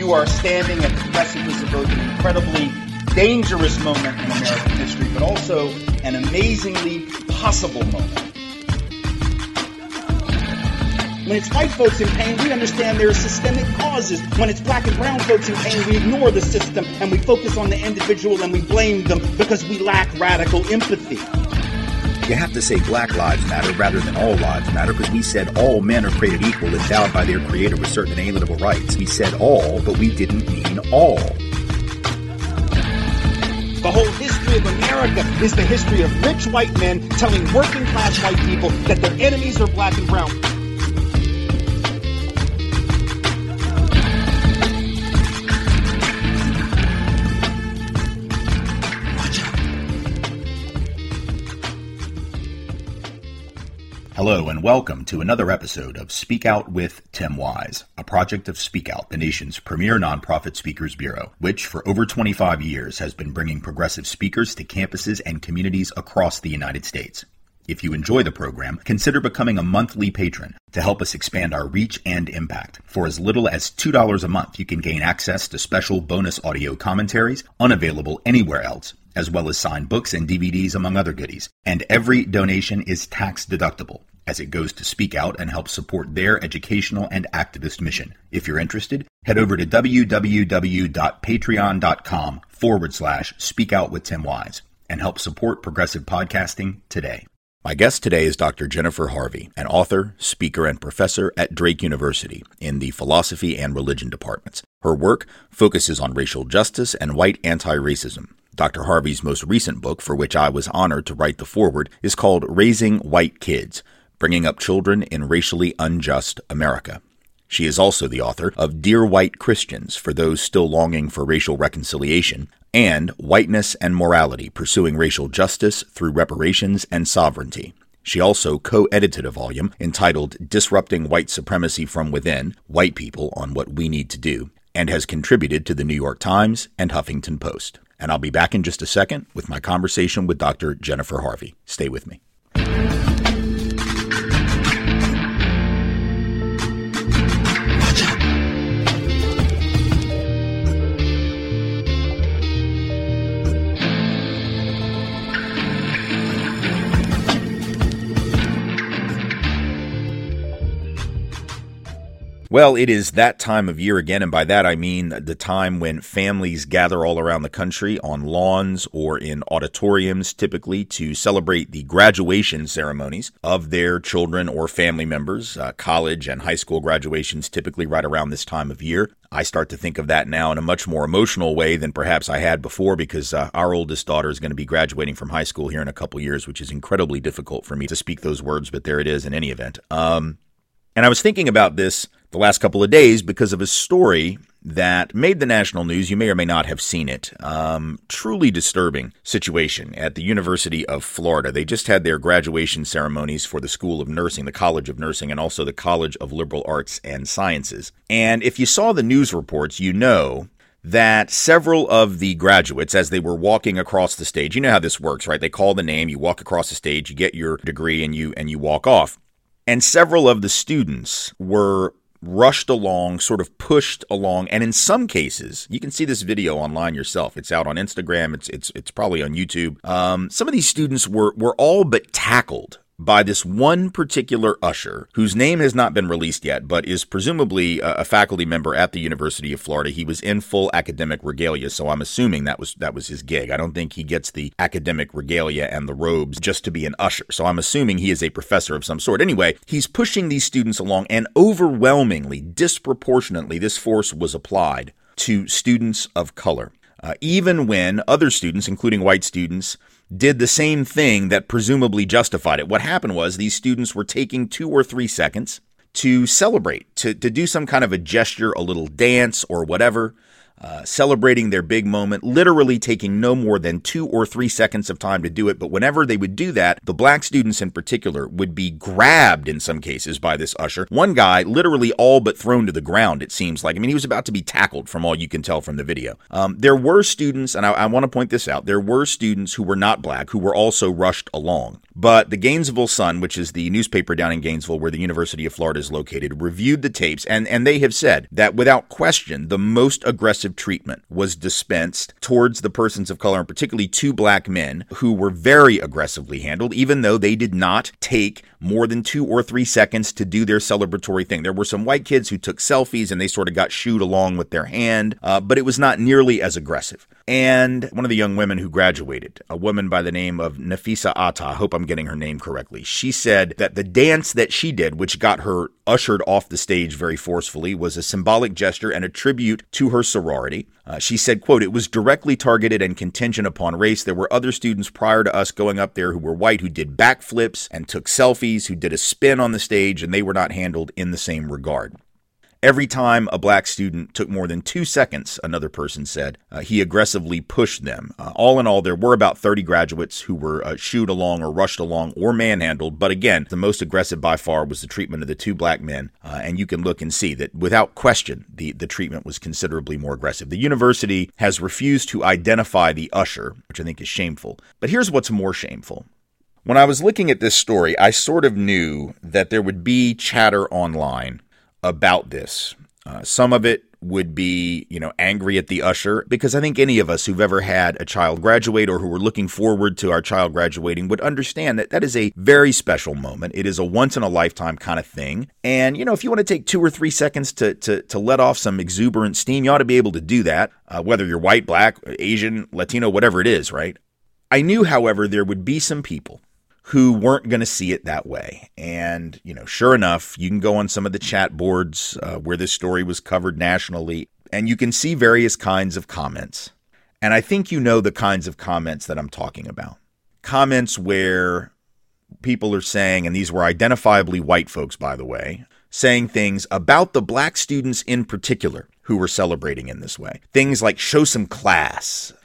You are standing at the precipice of both an incredibly dangerous moment in American history, but also an amazingly possible moment. When it's white folks in pain, we understand there are systemic causes. When it's black and brown folks in pain, we ignore the system and we focus on the individual and we blame them because we lack radical empathy. You have to say Black Lives Matter rather than All Lives Matter, because we said all men are created equal, endowed by their creator with certain inalienable rights. We said all, but we didn't mean all. The whole history of America is the history of rich white men telling working class white people that their enemies are black and brown. Hello and welcome to another episode of Speak Out with Tim Wise, a project of Speak Out, the nation's premier nonprofit speakers bureau, which for over 25 years has been bringing progressive speakers to campuses and communities across the United States. If you enjoy the program, consider becoming a monthly patron to help us expand our reach and impact. For as little as $2 a month, you can gain access to special bonus audio commentaries unavailable anywhere else, as well as signed books and DVDs, among other goodies. And every donation is tax deductible, as it goes to Speak Out and help support their educational and activist mission. If you're interested, head over to www.patreon.com/speakoutwithtimwise and help support progressive podcasting today. My guest today is Dr. Jennifer Harvey, an author, speaker, and professor at Drake University in the Philosophy and Religion departments. Her work focuses on racial justice and white anti-racism. Dr. Harvey's most recent book, for which I was honored to write the foreword, is called Raising White Kids: Bringing Up Children in Racially Unjust America. She is also the author of Dear White Christians, for those still longing for racial reconciliation, and Whiteness and Morality: Pursuing Racial Justice Through Reparations and Sovereignty. She also co-edited a volume entitled Disrupting White Supremacy from Within: White People on What We Need to Do, and has contributed to the New York Times and Huffington Post. And I'll be back in just a second with my conversation with Dr. Jennifer Harvey. Stay with me. Well, it is that time of year again, and by that I mean the time when families gather all around the country on lawns or in auditoriums, typically to celebrate the graduation ceremonies of their children or family members. College and high school graduations typically right around this time of year. I start to think of that now in a much more emotional way than perhaps I had before, because our oldest daughter is going to be graduating from high school here in a couple years, which is incredibly difficult for me to speak those words, but there it is in any event. And I was thinking about this the last couple of days because of a story that made the national news. You may or may not have seen it. Truly disturbing situation at the University of Florida. They just had their graduation ceremonies for the School of Nursing, the College of Nursing, and also the College of Liberal Arts and Sciences. And if you saw the news reports, you know that several of the graduates, as they were walking across the stage, you know how this works, right? They call the name, you walk across the stage, you get your degree, and you walk off. And several of the students were rushed along, sort of pushed along, and in some cases, you can see this video online yourself. It's out on Instagram. It's probably on YouTube. Some of these students were all but tackled by this one particular usher, whose name has not been released yet, but is presumably a faculty member at the University of Florida. He was in full academic regalia, so I'm assuming that was his gig. I don't think he gets the academic regalia and the robes just to be an usher, so I'm assuming he is a professor of some sort. Anyway, he's pushing these students along, and overwhelmingly, disproportionately, this force was applied to students of color. Even when other students, including white students, did the same thing that presumably justified it. What happened was these students were taking 2 or 3 seconds to celebrate, to do some kind of a gesture, a little dance or whatever, celebrating their big moment, literally taking no more than 2 or 3 seconds of time to do it. But whenever they would do that, the black students in particular would be grabbed in some cases by this usher. One guy literally all but thrown to the ground, it seems like. I mean, he was about to be tackled from all you can tell from the video. There were students, and I want to point this out, there were students who were not black who were also rushed along. But the Gainesville Sun, which is the newspaper down in Gainesville where the University of Florida is located, reviewed the tapes, and they have said that without question, the most aggressive treatment was dispensed towards the persons of color, and particularly 2 black men who were very aggressively handled, even though they did not take more than 2 or 3 seconds to do their celebratory thing. There were some white kids who took selfies and they sort of got shooed along with their hand, but it was not nearly as aggressive. And one of the young women who graduated, a woman by the name of Nafisa Atta, I hope I'm getting her name correctly, she said that the dance that she did, which got her ushered off the stage very forcefully, was a symbolic gesture and a tribute to her sorority. She said, quote, "It was directly targeted and contingent upon race. There were other students prior to us going up there who were white who did backflips and took selfies, who did a spin on the stage, and they were not handled in the same regard." Every time a black student took more than 2 seconds, another person said, he aggressively pushed them. All in all, there were about 30 graduates who were shooed along or rushed along or manhandled. But again, the most aggressive by far was the treatment of the 2 black men. And you can look and see that without question, the treatment was considerably more aggressive. The university has refused to identify the usher, which I think is shameful. But here's what's more shameful. When I was looking at this story, I sort of knew that there would be chatter online about this. Some of it would be, angry at the usher, because I think any of us who've ever had a child graduate or who were looking forward to our child graduating would understand that that is a very special moment. It is a once-in-a-lifetime kind of thing. And, if you want to take 2 or 3 seconds to let off some exuberant steam, you ought to be able to do that, whether you're white, black, Asian, Latino, whatever it is, right? I knew, however, there would be some people who weren't going to see it that way. And, sure enough, you can go on some of the chat boards where this story was covered nationally, and you can see various kinds of comments. And I think you know the kinds of comments that I'm talking about. Comments where people are saying, and these were identifiably white folks, by the way, saying things about the black students in particular who were celebrating in this way. Things like, show some class,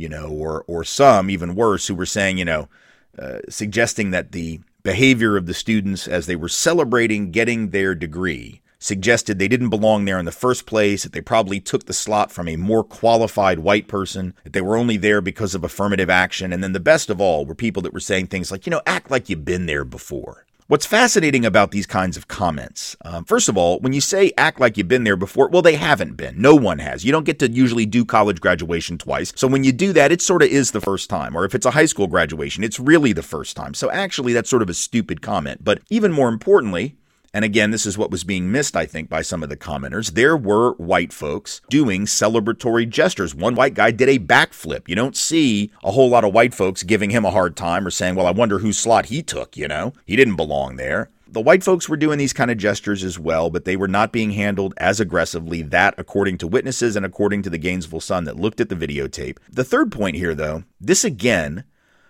or some, even worse, who were saying, suggesting that the behavior of the students as they were celebrating getting their degree suggested they didn't belong there in the first place, that they probably took the slot from a more qualified white person, that they were only there because of affirmative action. And then the best of all were people that were saying things like, act like you've been there before. What's fascinating about these kinds of comments, first of all, when you say act like you've been there before, well, they haven't been. No one has. You don't get to usually do college graduation twice. So when you do that, it sort of is the first time. Or if it's a high school graduation, it's really the first time. So actually, that's sort of a stupid comment. But even more importantly, and again, this is what was being missed, I think, by some of the commenters, there were white folks doing celebratory gestures. One white guy did a backflip. You don't see a whole lot of white folks giving him a hard time or saying, well, I wonder whose slot he took, He didn't belong there. The white folks were doing these kind of gestures as well, but they were not being handled as aggressively. That, according to witnesses and according to the Gainesville Sun that looked at the videotape. The third point here, though, this again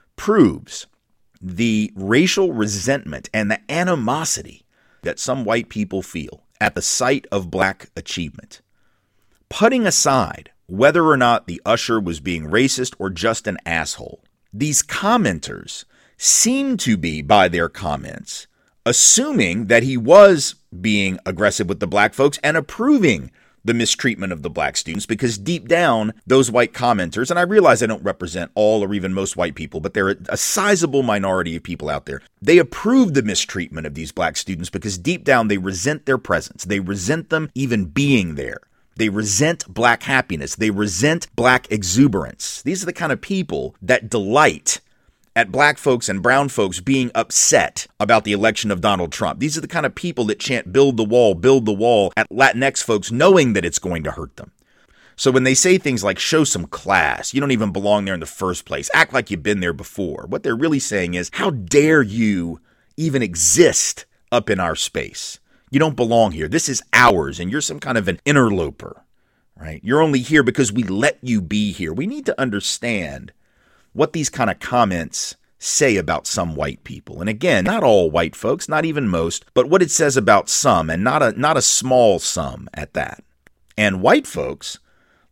proves the racial resentment and the animosity that some white people feel at the sight of black achievement. Putting aside whether or not the usher was being racist or just an asshole, these commenters seem to be, by their comments, assuming that he was being aggressive with the black folks and approving the mistreatment of the black students, because deep down, those white commenters, and I realize I don't represent all or even most white people, but they're a sizable minority of people out there, they approve the mistreatment of these black students because deep down they resent their presence. They resent them even being there. They resent black happiness. They resent black exuberance. These are the kind of people that delight at black folks and brown folks being upset about the election of Donald Trump. These are the kind of people that chant build the wall at Latinx folks knowing that it's going to hurt them. So when they say things like show some class, you don't even belong there in the first place, act like you've been there before, what they're really saying is, how dare you even exist up in our space? You don't belong here. This is ours, and you're some kind of an interloper, right? You're only here because we let you be here. We need to understand what these kind of comments say about some white people. And again, not all white folks, not even most, but what it says about some, and not a small sum at that. And white folks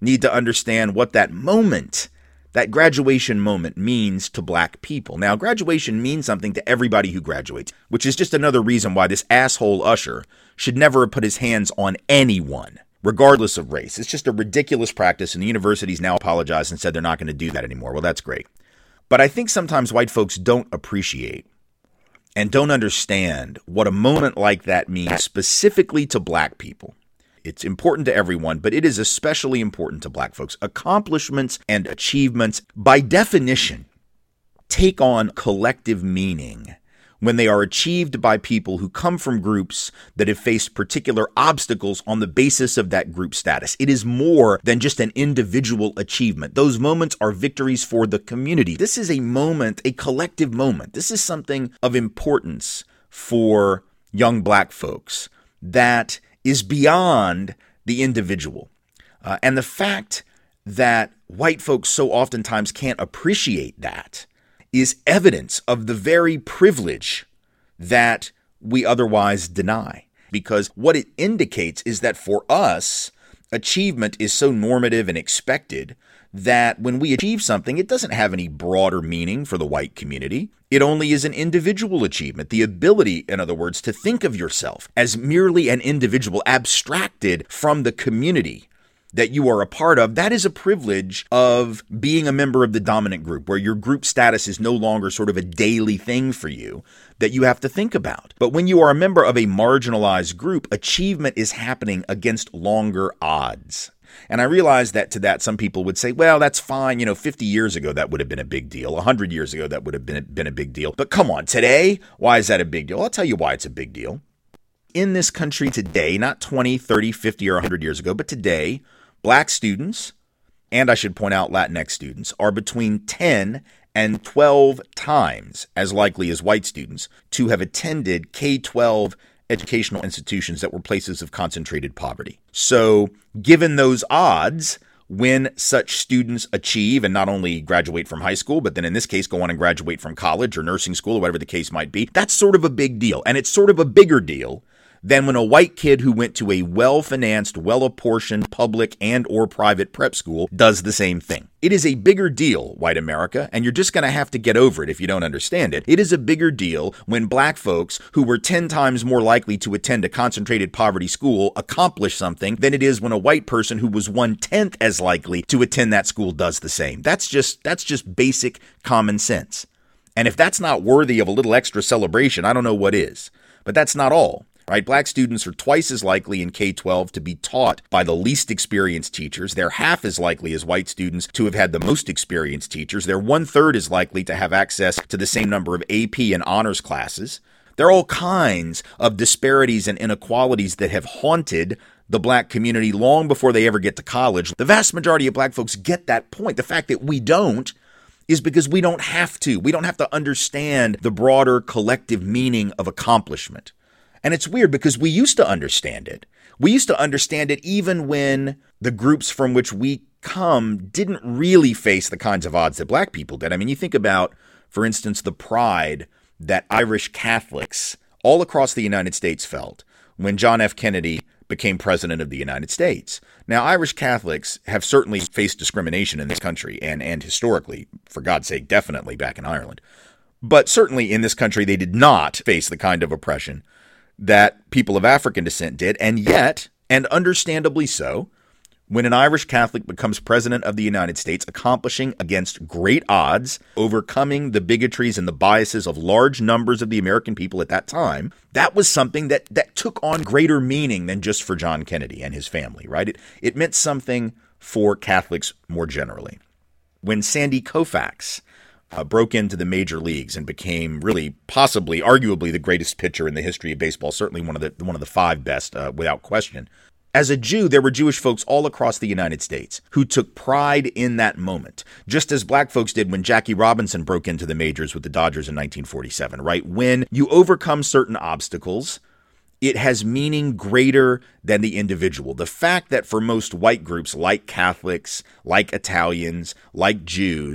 need to understand what that moment, that graduation moment, means to black people. Now, graduation means something to everybody who graduates, which is just another reason why this asshole usher should never have put his hands on anyone, regardless of race. It's just a ridiculous practice, and the universities now apologized and said they're not going to do that anymore. Well, that's great. But I think sometimes white folks don't appreciate and don't understand what a moment like that means specifically to black people. It's important to everyone, but it is especially important to black folks. Accomplishments and achievements, by definition, take on collective meaning when they are achieved by people who come from groups that have faced particular obstacles on the basis of that group status. It is more than just an individual achievement. Those moments are victories for the community. This is a moment, a collective moment. This is something of importance for young black folks that is beyond the individual. And the fact that white folks so oftentimes can't appreciate that is evidence of the very privilege that we otherwise deny. Because what it indicates is that for us, achievement is so normative and expected that when we achieve something, it doesn't have any broader meaning for the white community. It only is an individual achievement. The ability, in other words, to think of yourself as merely an individual abstracted from the community that you are a part of, that is a privilege of being a member of the dominant group, where your group status is no longer sort of a daily thing for you that you have to think about. But when you are a member of a marginalized group, achievement is happening against longer odds. And I realize that to that, some people would say, well, that's fine. 50 years ago, that would have been a big deal. 100 years ago, that would have been a big deal. But come on, today, why is that a big deal? I'll tell you why it's a big deal. In this country today, not 20, 30, 50, or 100 years ago, but today, black students, and I should point out Latinx students, are between 10 and 12 times as likely as white students to have attended K-12 educational institutions that were places of concentrated poverty. So given those odds, when such students achieve and not only graduate from high school, but then in this case go on and graduate from college or nursing school or whatever the case might be, that's sort of a big deal. And it's sort of a bigger deal than when a white kid who went to a well-financed, well-apportioned public and or private prep school does the same thing. It is a bigger deal, white America, and you're just going to have to get over it if you don't understand it. It is a bigger deal when black folks who were 10 times more likely to attend a concentrated poverty school accomplish something than it is when a white person who was 1/10 as likely to attend that school does the same. That's just basic common sense. And if that's not worthy of a little extra celebration, I don't know what is. But that's not all. Right? Black students are twice as likely in K-12 to be taught by the least experienced teachers. They're half as likely as white students to have had the most experienced teachers. They're 1/3 as likely to have access to the same number of AP and honors classes. There are all kinds of disparities and inequalities that have haunted the black community long before they ever get to college. The vast majority of black folks get that point. The fact that we don't is because we don't have to. We don't have to understand the broader collective meaning of accomplishment. And it's weird because we used to understand it. We used to understand it even when the groups from which we come didn't really face the kinds of odds that black people did. I mean, you think about, for instance, the pride that Irish Catholics all across the United States felt when John F. Kennedy became president of the United States. Now, Irish Catholics have certainly faced discrimination in this country and historically, for God's sake, definitely back in Ireland. But certainly in this country, they did not face the kind of oppression that people of African descent did. And yet, and understandably so, when an Irish Catholic becomes president of the United States, accomplishing against great odds, overcoming the bigotries and the biases of large numbers of the American people at that time, that was something that took on greater meaning than just for John Kennedy and his family, right? It meant something for Catholics more generally. When Sandy Koufax broke into the major leagues and became really, possibly, arguably the greatest pitcher in the history of baseball, certainly one of the five best, without question. As a Jew, there were Jewish folks all across the United States who took pride in that moment, just as black folks did when Jackie Robinson broke into the majors with the Dodgers in 1947, right? When you overcome certain obstacles, it has meaning greater than the individual. The fact that for most white groups, like Catholics, like Italians, like Jews,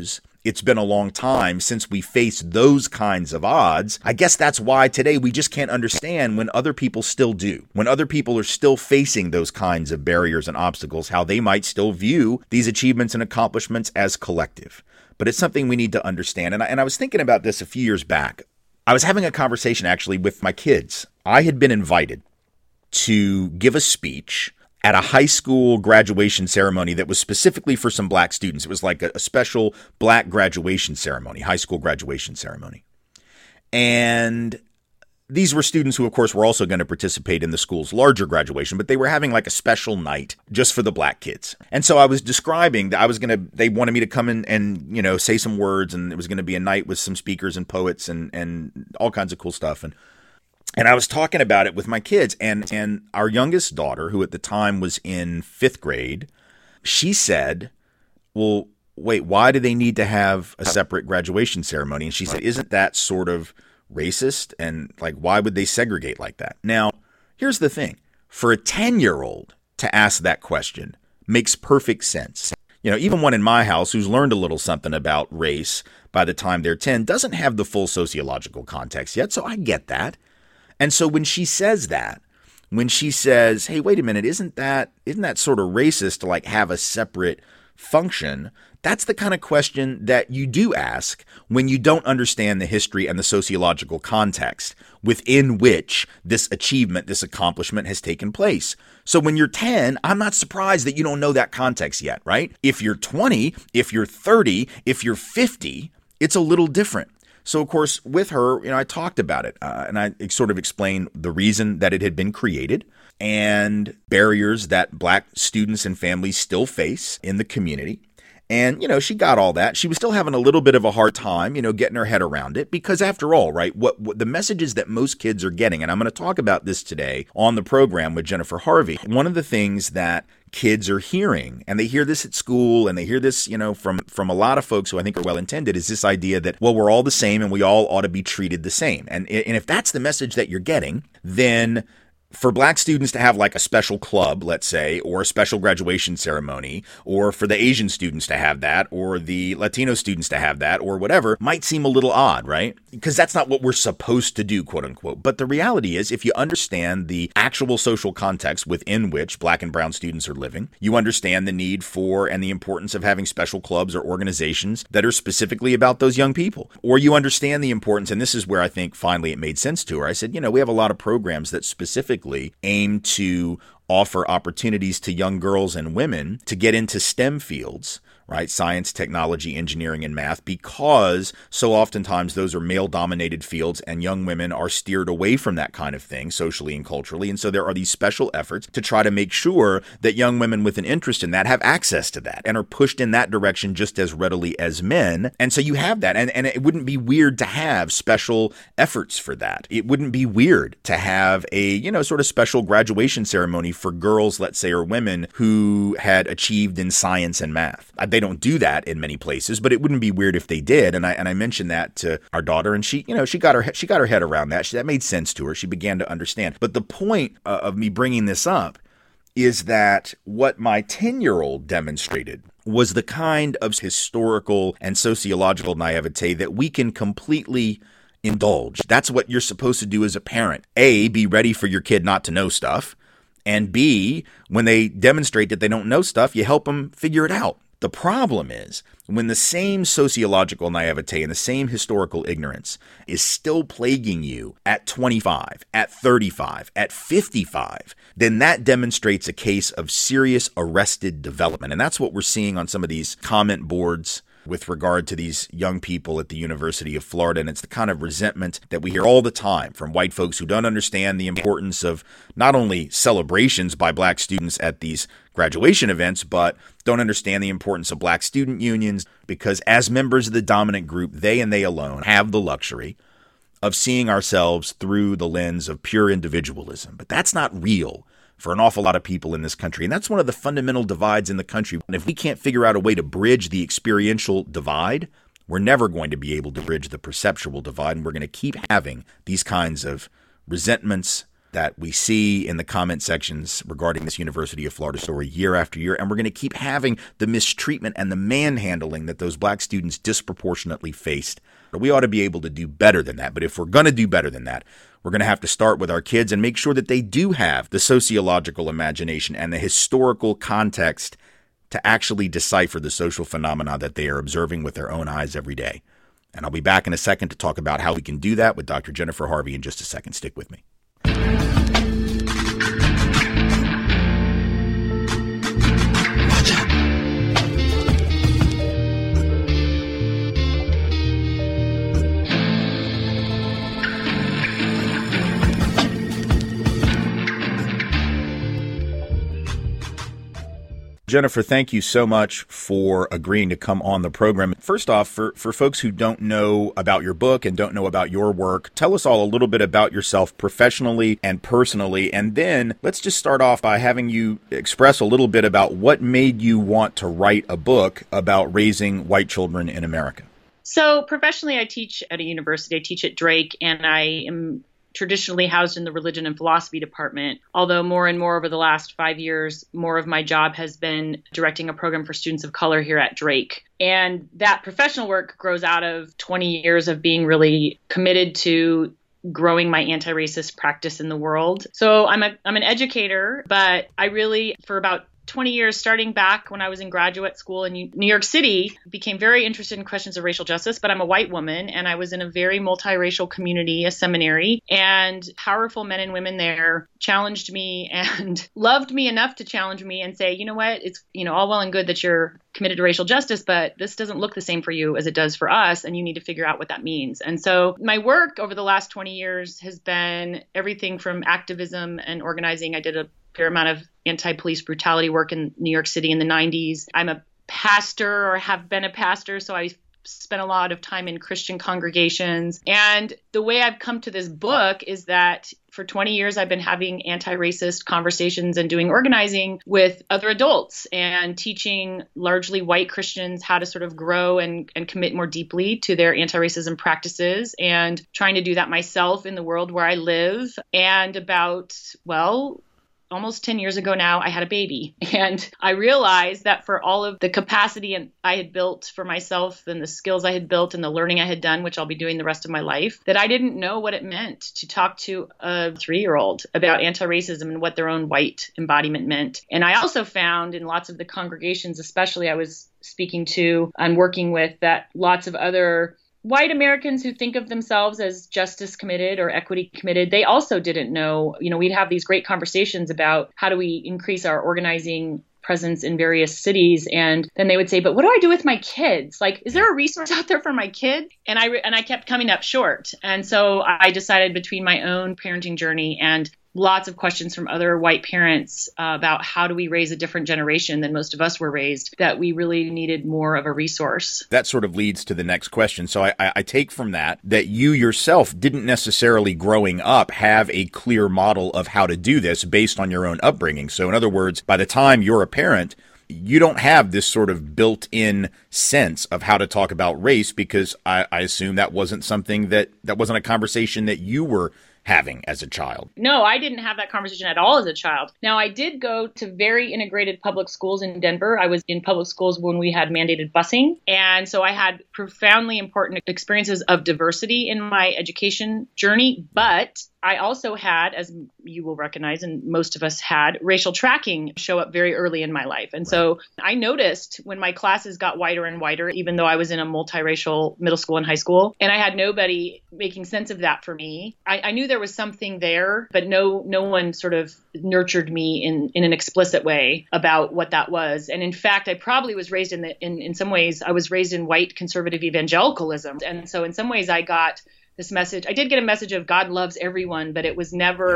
it's been a long time since we faced those kinds of odds. I guess that's why today we just can't understand when other people still do. When other people are still facing those kinds of barriers and obstacles, how they might still view these achievements and accomplishments as collective. But it's something we need to understand. And I was thinking about this a few years back. I was having a conversation actually with my kids. I had been invited to give a speech at a high school graduation ceremony that was specifically for some black students. It was like a special black graduation ceremony, high school graduation ceremony. And these were students who, of course, were also going to participate in the school's larger graduation, but they were having like a special night just for the black kids. And so I was describing that they wanted me to come in and, say some words, and it was going to be a night with some speakers and poets and all kinds of cool stuff. And I was talking about it with my kids, and our youngest daughter, who at the time was in 5th grade, she said, well, wait, why do they need to have a separate graduation ceremony? And she said, isn't that sort of racist? And like, why would they segregate like that? Now, here's the thing. For a 10-year-old to ask that question makes perfect sense. Even one in my house who's learned a little something about race by the time they're 10 doesn't have the full sociological context yet. So I get that. And so when she says that, when she says, hey, wait a minute, isn't that sort of racist to like have a separate function? That's the kind of question that you do ask when you don't understand the history and the sociological context within which this achievement, this accomplishment has taken place. So when you're 10, I'm not surprised that you don't know that context yet, right? If you're 20, if you're 30, if you're 50, it's a little different. So, of course, with her, I talked about it and I sort of explained the reason that it had been created and barriers that black students and families still face in the community. And, she got all that. She was still having a little bit of a hard time, getting her head around it because after all, right, what the messages that most kids are getting, and I'm going to talk about this today on the program with Jennifer Harvey. One of the things that kids are hearing, and they hear this at school and they hear this, from a lot of folks who I think are well-intended, is this idea that, well, we're all the same and we all ought to be treated the same. And if that's the message that you're getting, then for black students to have like a special club, let's say, or a special graduation ceremony, or for the Asian students to have that, or the Latino students to have that, or whatever, might seem a little odd, right? Because that's not what we're supposed to do, quote unquote. But the reality is, if you understand the actual social context within which black and brown students are living, you understand the need for and the importance of having special clubs or organizations that are specifically about those young people. Or you understand the importance, and this is where I think finally it made sense to her. I said, we have a lot of programs that specifically aim to offer opportunities to young girls and women to get into STEM fields, right? Science, technology, engineering, and math, because so oftentimes those are male-dominated fields and young women are steered away from that kind of thing socially and culturally. And so there are these special efforts to try to make sure that young women with an interest in that have access to that and are pushed in that direction just as readily as men. And so you have that. And it wouldn't be weird to have special efforts for that. It wouldn't be weird to have a, sort of special graduation ceremony for girls, let's say, or women who had achieved in science and math. They don't do that in many places, but it wouldn't be weird if they did. And I mentioned that to our daughter, and she got her head around that. That made sense to her. She began to understand. But the point of me bringing this up is that what my 10-year-old demonstrated was the kind of historical and sociological naivete that we can completely indulge. That's what you're supposed to do as a parent. A, be ready for your kid not to know stuff. And B, when they demonstrate that they don't know stuff, you help them figure it out. The problem is when the same sociological naivete and the same historical ignorance is still plaguing you at 25, at 35, at 55, then that demonstrates a case of serious arrested development. And that's what we're seeing on some of these comment boards with regard to these young people at the University of Florida. And it's the kind of resentment that we hear all the time from white folks who don't understand the importance of not only celebrations by black students at these graduation events, but don't understand the importance of black student unions, because as members of the dominant group, they and they alone have the luxury of seeing ourselves through the lens of pure individualism. But that's not real for an awful lot of people in this country. And that's one of the fundamental divides in the country. And if we can't figure out a way to bridge the experiential divide, we're never going to be able to bridge the perceptual divide. And we're going to keep having these kinds of resentments that we see in the comment sections regarding this University of Florida story year after year. And we're going to keep having the mistreatment and the manhandling that those black students disproportionately faced. We ought to be able to do better than that. But if we're going to do better than that, we're going to have to start with our kids and make sure that they do have the sociological imagination and the historical context to actually decipher the social phenomena that they are observing with their own eyes every day. And I'll be back in a second to talk about how we can do that with Dr. Jennifer Harvey in just a second. Stick with me. Jennifer, thank you so much for agreeing to come on the program. First off, for folks who don't know about your book and don't know about your work, tell us all a little bit about yourself professionally and personally. And then let's just start off by having you express a little bit about what made you want to write a book about raising white children in America. So professionally, I teach at a university. I teach at Drake, and I am traditionally housed in the religion and philosophy department, although more and more over the last 5 years, more of my job has been directing a program for students of color here at Drake. And that professional work grows out of 20 years of being really committed to growing my anti-racist practice in the world. So I'm an educator, but I really, for about 20 years, starting back when I was in graduate school in New York City, became very interested in questions of racial justice, but I'm a white woman and I was in a very multiracial community, a seminary, and powerful men and women there challenged me and loved me enough to challenge me and say, you know what, it's, all well and good that you're committed to racial justice, but this doesn't look the same for you as it does for us, and you need to figure out what that means. And so my work over the last 20 years has been everything from activism and organizing. I did a fair amount of anti-police brutality work in New York City in the 90s. I'm a pastor, or have been a pastor, so I spent a lot of time in Christian congregations. And the way I've come to this book is that for 20 years, I've been having anti-racist conversations and doing organizing with other adults and teaching largely white Christians how to sort of grow and commit more deeply to their anti-racism practices, and trying to do that myself in the world where I live. And about, almost 10 years ago now, I had a baby. And I realized that for all of the capacity I had built for myself and the skills I had built and the learning I had done, which I'll be doing the rest of my life, that I didn't know what it meant to talk to a 3-year-old about anti-racism and what their own white embodiment meant. And I also found in lots of the congregations, especially I was speaking to and working with, that lots of other white Americans who think of themselves as justice committed or equity committed, they also didn't know. We'd have these great conversations about how do we increase our organizing presence in various cities. And then they would say, but what do I do with my kids? Like, is there a resource out there for my kid? And I kept coming up short. And so I decided, between my own parenting journey and lots of questions from other white parents about how do we raise a different generation than most of us were raised, that we really needed more of a resource. That sort of leads to the next question. So I take from that you yourself didn't necessarily growing up have a clear model of how to do this based on your own upbringing. So in other words, by the time you're a parent, you don't have this sort of built-in sense of how to talk about race, because I assume that wasn't something that wasn't a conversation that you were having as a child. No, I didn't have that conversation at all as a child. Now, I did go to very integrated public schools in Denver. I was in public schools when we had mandated busing. And so I had profoundly important experiences of diversity in my education journey. But I also had, as you will recognize, and most of us had, racial tracking show up very early in my life. And so I noticed when my classes got whiter and whiter, even though I was in a multiracial middle school and high school, and I had nobody making sense of that for me. I knew there was something there, but no one sort of nurtured me in an explicit way about what that was. And in fact, I probably was raised in some ways, I was raised in white conservative evangelicalism. And so in some ways I got this message. I did get a message of God loves everyone, but there was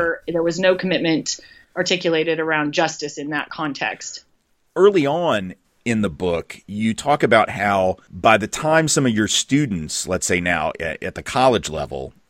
no commitment articulated around justice in that context. Early on in the book, you talk about how by the time some of your students, let's say now at the college level,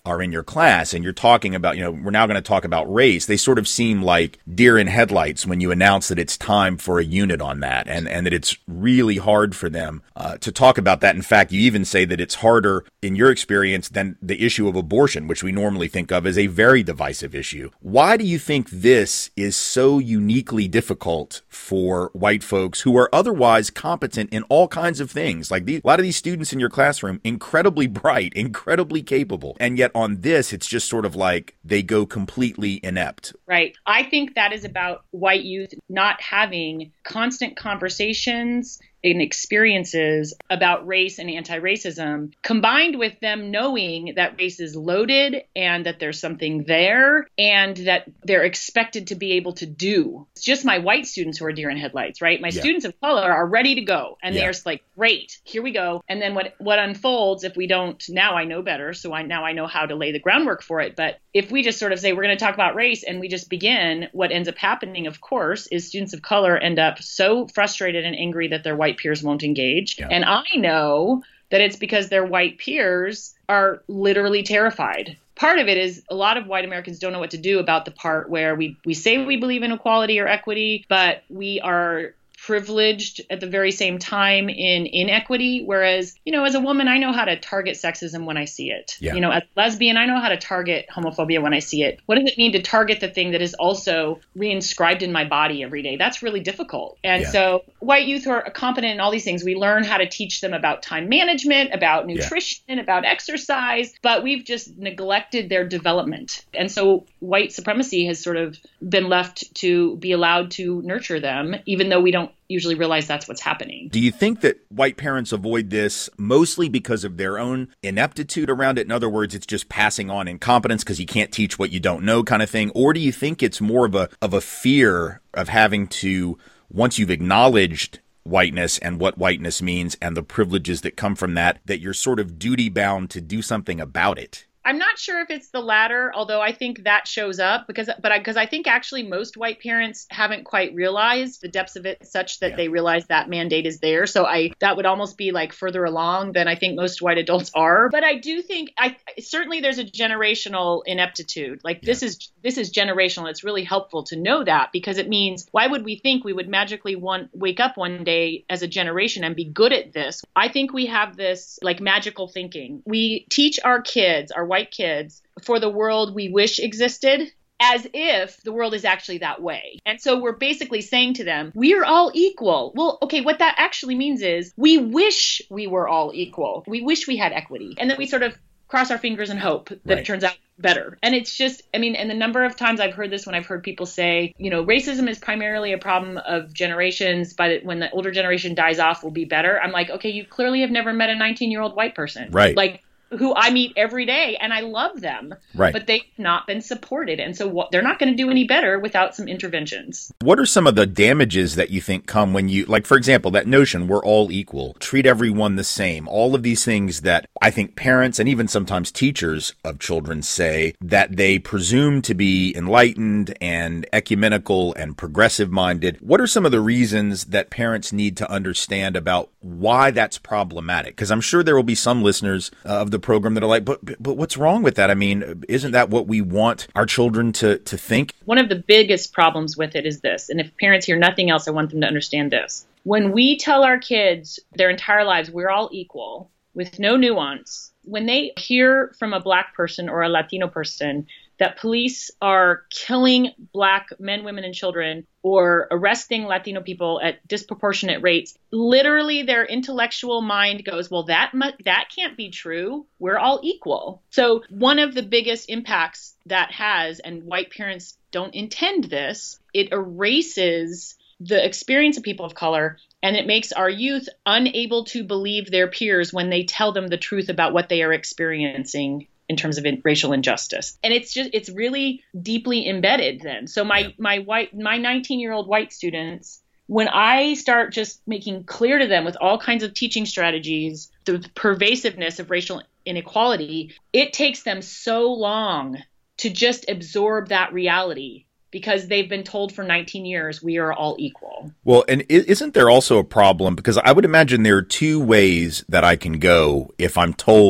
are in your class and you're talking about, we're now going to talk about race, they sort of seem like deer in headlights when you announce that it's time for a unit on that, and that it's really hard for them to talk about that. In fact, you even say that it's harder in your experience than the issue of abortion, which we normally think of as a very divisive issue. Why do you think this is so uniquely difficult for white folks who are otherwise competent in all kinds of things? Like a lot of these students in your classroom, incredibly bright, incredibly capable. And yet on this, it's just sort of like they go completely inept. Right. I think that is about white youth not having constant conversations and experiences about race and anti-racism, combined with them knowing that race is loaded and that there's something there and that they're expected to be able to do. It's just my white students who are deer in headlights, right? My students of color are ready to go, and they're just like, great, here we go. And then what unfolds if we don't, now I know better, so now I know how to lay the groundwork for it. But if we just sort of say we're going to talk about race and we just begin, what ends up happening, of course, is students of color end up so frustrated and angry that their white peers won't engage. Yeah. And I know that it's because their white peers are literally terrified. Part of it is a lot of white Americans don't know what to do about the part where we say we believe in equality or equity, but we are privileged at the very same time in inequity. Whereas, as a woman, I know how to target sexism when I see it. Yeah. As a lesbian, I know how to target homophobia when I see it. What does it mean to target the thing that is also reinscribed in my body every day? That's really difficult. And so white youth who are competent in all these things, we learn how to teach them about time management, about nutrition, about exercise, but we've just neglected their development. And so white supremacy has sort of been left to be allowed to nurture them, even though we don't usually realize that's what's happening. Do you think that white parents avoid this mostly because of their own ineptitude around it? In other words, it's just passing on incompetence because you can't teach what you don't know kind of thing? Or do you think it's more of a fear of having to, once you've acknowledged whiteness and what whiteness means and the privileges that come from that you're sort of duty bound to do something about it? I'm not sure if it's the latter, although I think that shows up because I think actually most white parents haven't quite realized the depths of it such that they realize that mandate is there. So that would almost be like further along than I think most white adults are. But I do think certainly there's a generational ineptitude. Like this is generational. It's really helpful to know that because it means why would we think we would magically wake up one day as a generation and be good at this? I think we have this like magical thinking. We teach our kids, our white kids, for the world we wish existed, as if the world is actually that way. And so we're basically saying to them, we are all equal. Well, okay, what that actually means is we wish we were all equal. We wish we had equity. And then we sort of cross our fingers and hope that it turns out better. And it's just, and the number of times I've heard this when I've heard people say, racism is primarily a problem of generations, but when the older generation dies off, will be better. I'm like, okay, you clearly have never met a 19-year-old white person. Right. Like, who I meet every day and I love them, but they've not been supported. And so they're not going to do any better without some interventions. What are some of the damages that you think come when you, like, for example, that notion we're all equal, treat everyone the same, all of these things that I think parents and even sometimes teachers of children say that they presume to be enlightened and ecumenical and progressive minded. What are some of the reasons that parents need to understand about why that's problematic? Because I'm sure there will be some listeners of the program that are like, but what's wrong with that? Isn't that what we want our children to think? One of the biggest problems with it is this, and if parents hear nothing else, I want them to understand this. When we tell our kids their entire lives, we're all equal, with no nuance, when they hear from a Black person or a Latino person that police are killing Black men, women, and children or arresting Latino people at disproportionate rates, literally their intellectual mind goes, well, that can't be true. We're all equal. So one of the biggest impacts that has, and white parents don't intend this, it erases the experience of people of color, and it makes our youth unable to believe their peers when they tell them the truth about what they are experiencing in terms of racial injustice. And it's really deeply embedded then. So my 19-year-old white students, when I start just making clear to them with all kinds of teaching strategies, the pervasiveness of racial inequality, it takes them so long to just absorb that reality because they've been told for 19 years, we are all equal. Well, and isn't there also a problem? Because I would imagine there are two ways that I can go if I'm told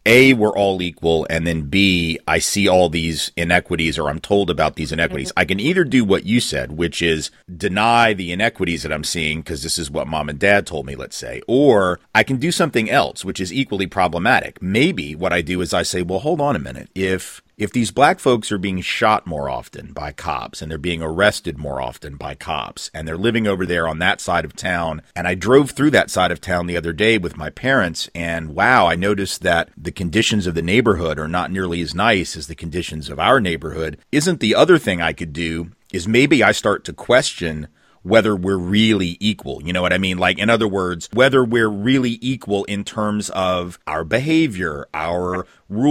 A, we're all equal, and then B, I see all these inequities, or I'm told about these inequities. I can either do what you said, which is deny the inequities that I'm seeing because this is what mom and dad told me, let's say, or I can do something else, which is equally problematic. Maybe what I do is I say, well, hold on a minute. If these black folks are being shot more often by cops and they're being arrested more often by cops and they're living over there on that side of town, and I drove through that side of town the other day with my parents, and wow, I noticed that the conditions of the neighborhood are not nearly as nice as the conditions of our neighborhood. Isn't the other thing I could do is maybe I start to question whether we're really equal. You know what I mean? Like, in other words, whether we're really equal in terms of our behavior, our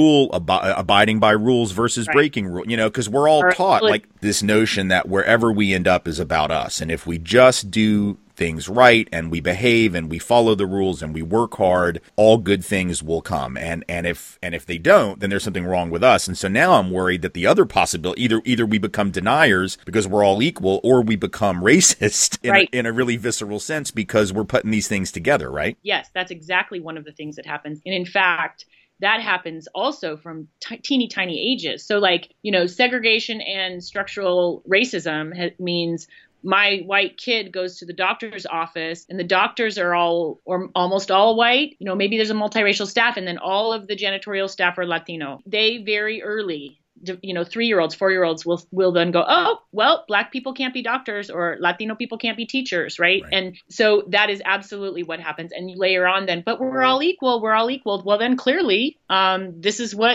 abiding by rules versus breaking rules, because we're all taught like this notion that wherever we end up is about us. And if we just do things right and we behave and we follow the rules and we work hard, all good things will come. And if they don't, then there's something wrong with us. And so now I'm worried that the other possibility, either we become deniers because we're all equal, or we become racist in a really visceral sense because we're putting these things together, right? Yes, that's exactly one of the things that happens. And in fact, that happens also from teeny tiny ages. So segregation and structural racism means my white kid goes to the doctor's office and the doctors are all or almost all white. Maybe there's a multiracial staff and then all of the janitorial staff are Latino. They very early, 3-year-olds, 4-year-olds will then go, oh, well, black people can't be doctors or Latino people can't be teachers, right? And so that is absolutely what happens. And you layer on then, but we're all equal. Well, then clearly this is what,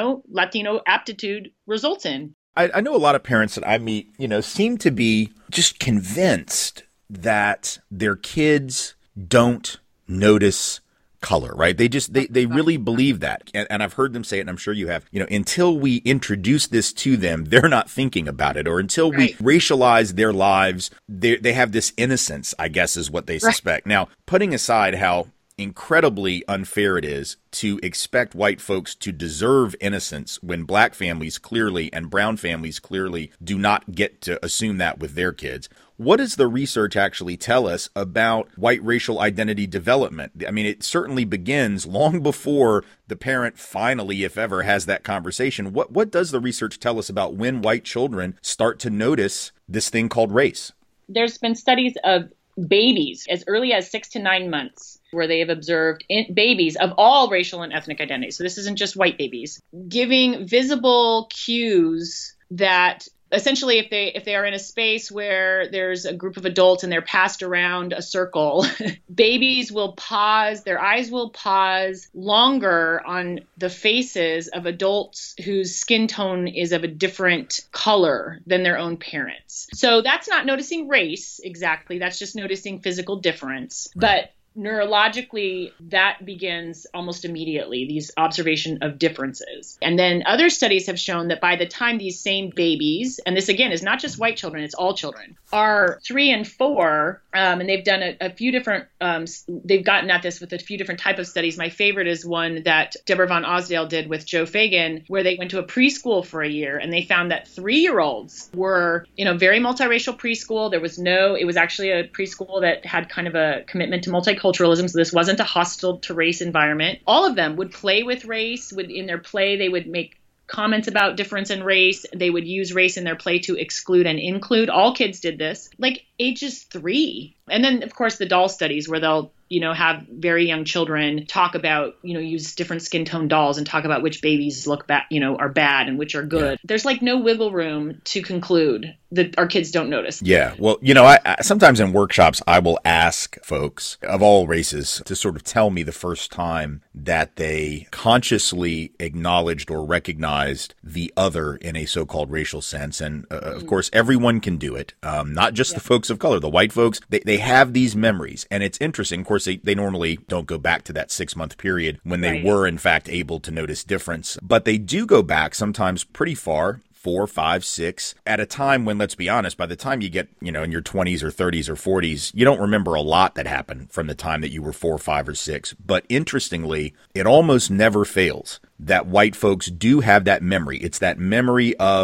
Latino aptitude results in. I know a lot of parents that I meet, seem to be just convinced that their kids don't notice color, right? They really believe that. And I've heard them say it, and I'm sure you have, until we introduce this to them, they're not thinking about it. Or until we racialize their lives, they have this innocence, I guess, is what they suspect. Now, putting aside how incredibly unfair it is to expect white folks to deserve innocence when black families clearly and brown families clearly do not get to assume that with their kids. What does the research actually tell us about white racial identity development? I mean, it certainly begins long before the parent finally, if ever, has that conversation. What does the research tell us about when white children start to notice this thing called race? There's been studies of babies as early as 6 to 9 months where they have observed babies of all racial and ethnic identities. So this isn't just white babies, giving visible cues that essentially if they are in a space where there's a group of adults and they're passed around a circle, babies will pause, their eyes will pause longer on the faces of adults whose skin tone is of a different color than their own parents. So that's not noticing race exactly, that's just noticing physical difference. But neurologically, that begins almost immediately, these observation of differences. And then other studies have shown that by the time these same babies, and this again is not just white children, it's all children, are 3 and 4, and they've done a few different, they've gotten at this with a few different type of studies. My favorite is one that Deborah Von Osdale did with Joe Fagan, where they went to a preschool for a year, and they found that 3-year-olds were in a very multiracial preschool. It was actually a preschool that had kind of a commitment to multiculturalism. So this wasn't a hostile to race environment. All of them would play with race. In their play, they would make comments about difference in race. They would use race in their play to exclude and include. All kids did this, like ages 3. And then, of course, the doll studies where they'll, have very young children talk about, use different skin tone dolls and talk about which babies look bad, are bad and which are good. Yeah. There's like no wiggle room to conclude that our kids don't notice. Yeah. Well, I sometimes in workshops, I will ask folks of all races to sort of tell me the first time that they consciously acknowledged or recognized the other in a so-called racial sense. And of course, everyone can do it. Not just the folks of color, the white folks, they have these memories. And it's interesting. Of course, they normally don't go back to that 6-month period when they were, in fact, able to notice difference. But they do go back sometimes pretty far, 4, 5, 6, at a time when, let's be honest, by the time you get, in your 20s or 30s or 40s, you don't remember a lot that happened from the time that you were 4, 5, or 6. But interestingly, it almost never fails that white folks do have that memory. It's that memory of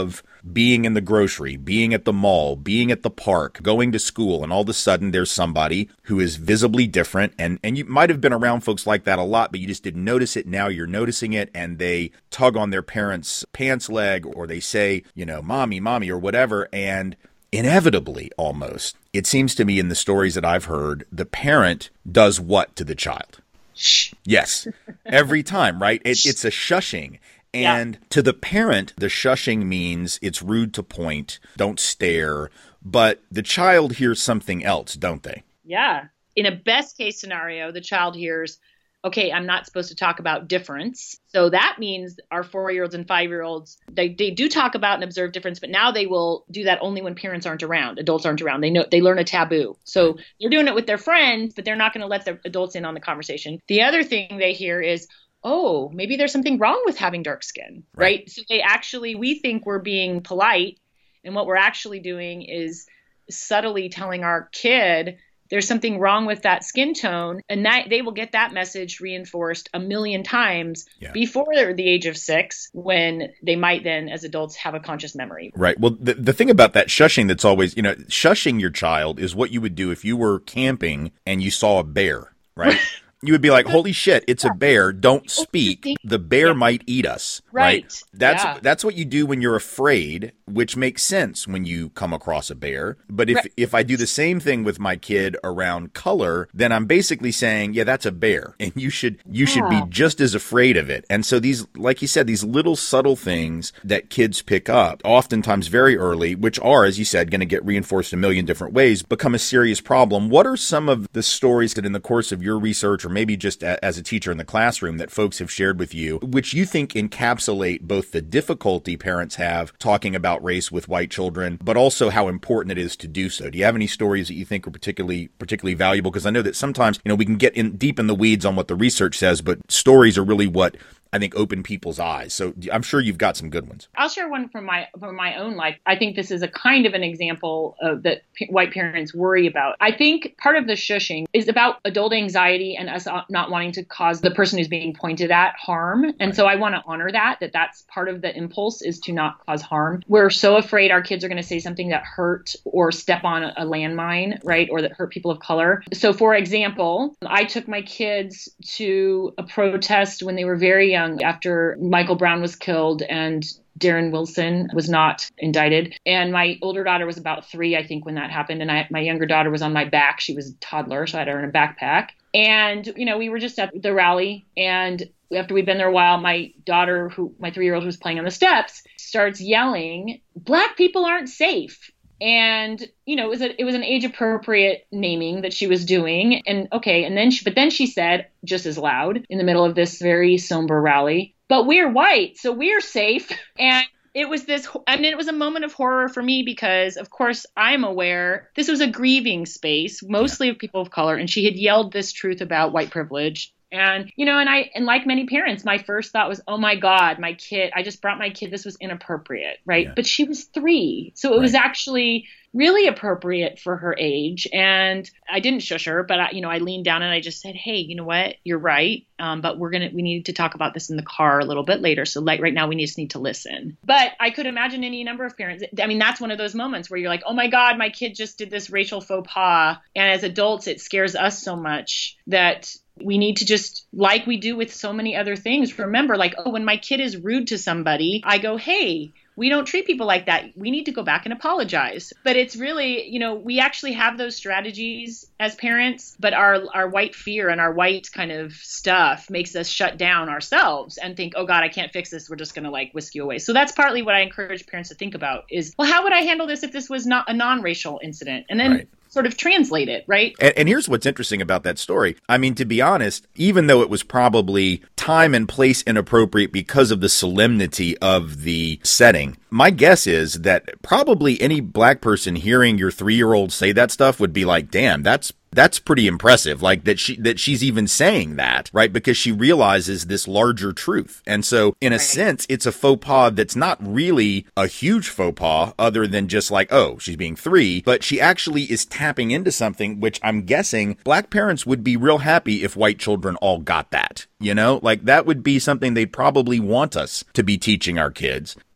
being in the grocery, being at the mall, being at the park, going to school, and all of a sudden there's somebody who is visibly different. And you might have been around folks like that a lot, but you just didn't notice it. Now you're noticing it, and they tug on their parents' pants leg, or they say, mommy, or whatever. And inevitably, almost, it seems to me in the stories that I've heard, the parent does what to the child? Shh. Yes. Every time, right? It's a shushing. And to the parent, the shushing means it's rude to point, don't stare. But the child hears something else, don't they? Yeah. In a best case scenario, the child hears, okay, I'm not supposed to talk about difference. So that means our 4-year-olds and 5-year-olds, they do talk about and observe difference, but now they will do that only when parents aren't around, adults aren't around. They learn a taboo. So they're doing it with their friends, but they're not going to let the adults in on the conversation. The other thing they hear is, oh, maybe there's something wrong with having dark skin, right? So we think we're being polite, and what we're actually doing is subtly telling our kid there's something wrong with that skin tone, and that they will get that message reinforced a million times before the age of 6, when they might then, as adults, have a conscious memory. Right. Well, the thing about that shushing that's always, shushing your child is what you would do if you were camping and you saw a bear, right? You would be like, holy shit, it's a bear. Don't speak. The bear might eat us. Right. That's what you do when you're afraid, which makes sense when you come across a bear. But if I do the same thing with my kid around color, then I'm basically saying, yeah, that's a bear. And you should be just as afraid of it. And so these, like you said, these little subtle things that kids pick up, oftentimes very early, which are, as you said, going to get reinforced a million different ways, become a serious problem. What are some of the stories that in the course of your research, or maybe just as a teacher in the classroom, that folks have shared with you, which you think encapsulate both the difficulty parents have talking about race with white children, but also how important it is to do so? Do you have any stories that you think are particularly valuable? Because I know that sometimes, we can get deep in the weeds on what the research says, but stories are really what I think open people's eyes. So I'm sure you've got some good ones. I'll share one from my own life. I think this is a kind of an example that white parents worry about. I think part of the shushing is about adult anxiety and us not wanting to cause the person who's being pointed at harm. And so I want to honor that's part of the impulse, is to not cause harm. We're so afraid our kids are going to say something that hurt or step on a landmine, right? Or that hurt people of color. So for example, I took my kids to a protest when they were very young, after Michael Brown was killed and Darren Wilson was not indicted. And my older daughter was about 3, I think, when that happened. And my younger daughter was on my back. She was a toddler, so I had her in a backpack. And, we were just at the rally. And after we'd been there a while, my daughter, my 3-year-old, was playing on the steps, starts yelling, "Black people aren't safe." And, it was an age appropriate naming that she was doing. And okay. And then she said, just as loud, in the middle of this very somber rally, "But we're white, so we're safe." And it was it was a moment of horror for me, because of course I'm aware this was a grieving space, mostly of people of color. And she had yelled this truth about white privilege. And, and like many parents, my first thought was, oh my God, my kid, I just brought my kid. This was inappropriate, right? Yeah. But she was 3. So it was actually really appropriate for her age. And I didn't shush her, but I leaned down and I just said, hey, you know what? You're right. But we need to talk about this in the car a little bit later. So right now we just need to listen. But I could imagine any number of parents. I mean, that's one of those moments where you're like, oh my God, my kid just did this racial faux pas. And as adults, it scares us so much that we need to just, like we do with so many other things, remember, when my kid is rude to somebody, I go, hey, we don't treat people like that. We need to go back and apologize. But it's really, we actually have those strategies as parents, but our white fear and our white kind of stuff makes us shut down ourselves and think, oh God, I can't fix this. We're just going to whisk you away. So that's partly what I encourage parents to think about is, well, how would I handle this if this was not a non-racial incident? And then sort of translate it, right? And here's what's interesting about that story. I mean, to be honest, even though it was probably time and place inappropriate because of the solemnity of the setting, my guess is that probably any black person hearing your 3-year-old say that stuff would be like, damn, that's pretty impressive. That she's even saying that, right? Because she realizes this larger truth. And so in a sense, it's a faux pas that's not really a huge faux pas other than just oh, she's being 3, but she actually is tapping into something, which I'm guessing black parents would be real happy if white children all got that, that would be something they'd probably want us to be teaching our kids.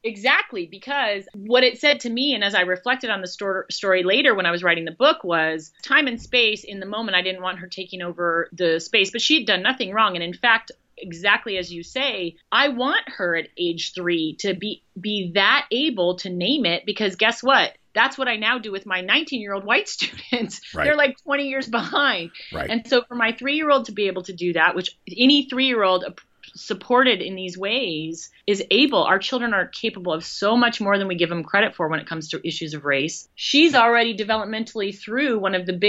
Exactly, because what it said to me, and as I reflected on the story later when I was writing the book, was time and space. In the moment, I didn't want her taking over the space, but she had done nothing wrong. And in fact, exactly as you say, I want her at age 3 to be that able to name it, because guess what? That's what I now do with my 19-year-old white students. Right. They're like 20 years behind. Right. And so for my 3-year-old to be able to do that, which any 3-year-old supported in these ways is able, our children are capable of so much more than we give them credit for when it comes to issues of race. She's already developmentally through one of the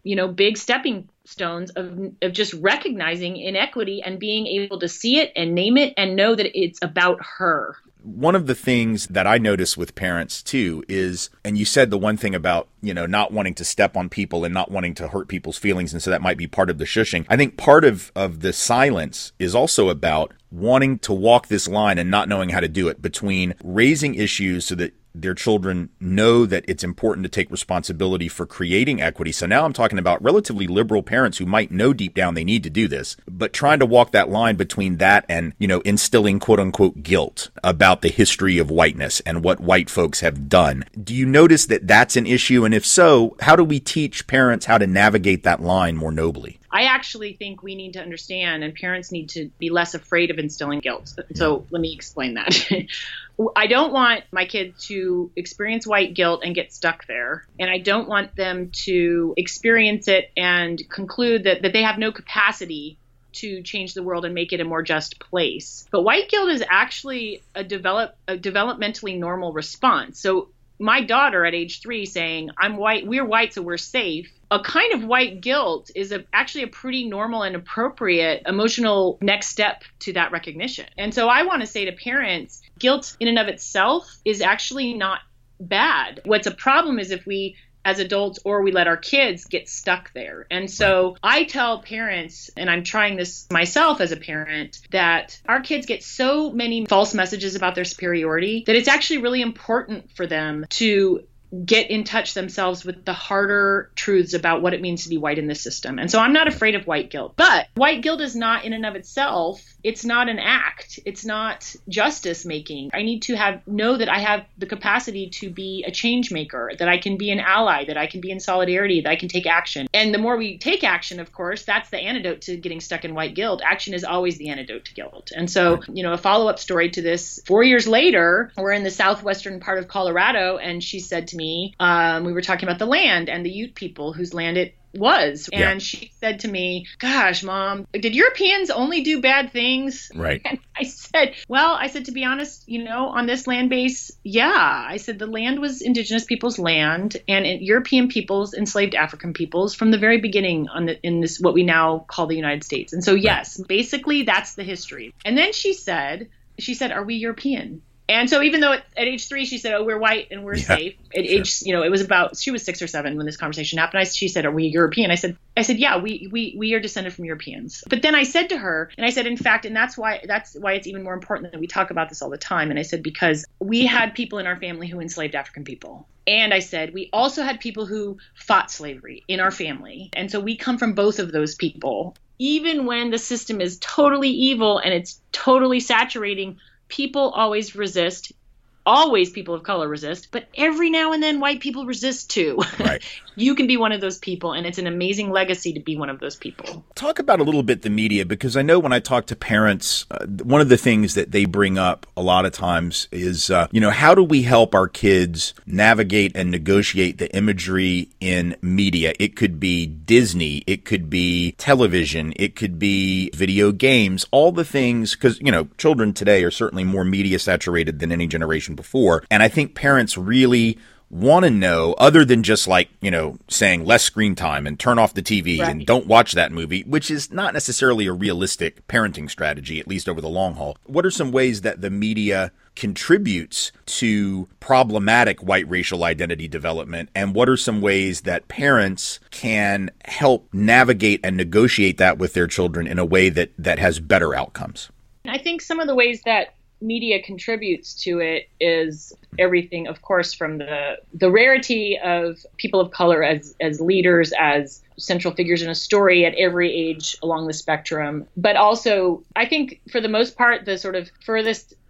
big stepping stones of just recognizing inequity and being able to see it and name it and know that it's about her. One of the things that I notice with parents too is, and you said the one thing about, not wanting to step on people and not wanting to hurt people's feelings. And so that might be part of the shushing. I think part of the silence is also about wanting to walk this line and not knowing how to do it between raising issues so that their children know that it's important to take responsibility for creating equity. So now I'm talking about relatively liberal parents who might know deep down they need to do this, but trying to walk that line between that and, instilling quote unquote guilt about the history of whiteness and what white folks have done. Do you notice that that's an issue? And if so, how do we teach parents how to navigate that line more nobly? I actually think we need to understand, and parents need to be less afraid of instilling guilt. So let me explain that. I don't want my kid to experience white guilt and get stuck there. And I don't want them to experience it and conclude that they have no capacity to change the world and make it a more just place. But white guilt is actually a developmentally normal response. So my daughter at age 3 saying, I'm white, we're white, so we're safe. A kind of white guilt is actually a pretty normal and appropriate emotional next step to that recognition. And so I want to say to parents, guilt in and of itself is actually not bad. What's a problem is if we, as adults, or we let our kids get stuck there. And so I tell parents, and I'm trying this myself as a parent, that our kids get so many false messages about their superiority that it's actually really important for them to get in touch themselves with the harder truths about what it means to be white in this system. And so I'm not afraid of white guilt. But white guilt is not in and of itself, it's not an act. It's not justice making. I need to know that I have the capacity to be a change maker, that I can be an ally, that I can be in solidarity, that I can take action. And the more we take action, of course, that's the antidote to getting stuck in white guilt. Action is always the antidote to guilt. And so, a follow-up story to this, 4 years later, we're in the southwestern part of Colorado, and she said to me, we were talking about the land and the Ute people whose land it was. And she said to me, gosh, Mom, did Europeans only do bad things? Right. And I said, to be honest, on this land base, I said the land was indigenous people's land, and European peoples enslaved African peoples from the very beginning in this, what we now call the United States. And so, yes, basically that's the history. And then she said, are we European? And so even though at age 3, she said, oh, we're white and we're safe. At age, it was she was 6 or 7 when this conversation happened. She said, are we European? I said, yeah, we are descended from Europeans. But then I said to her, and I said, in fact, and that's why it's even more important that we talk about this all the time. And I said, because we had people in our family who enslaved African people. And I said, we also had people who fought slavery in our family. And so we come from both of those people. Even when the system is totally evil and it's totally saturating, people always resist. Always people of color resist, but every now and then white people resist too. Right. You can be one of those people, and it's an amazing legacy to be one of those people. Talk about a little bit the media, because I know when I talk to parents, one of the things that they bring up a lot of times is, how do we help our kids navigate and negotiate the imagery in media? It could be Disney, it could be television, it could be video games, all the things, because, children today are certainly more media saturated than any generation before. And I think parents really want to know, other than just saying less screen time and turn off the TV and don't watch that movie, which is not necessarily a realistic parenting strategy, at least over the long haul. What are some ways that the media contributes to problematic white racial identity development? And what are some ways that parents can help navigate and negotiate that with their children in a way that has better outcomes? I think some of the ways that media contributes to it is everything, of course, from the rarity of people of color as leaders, as central figures in a story at every age along the spectrum. But also, I think for the most part, the sort of furthest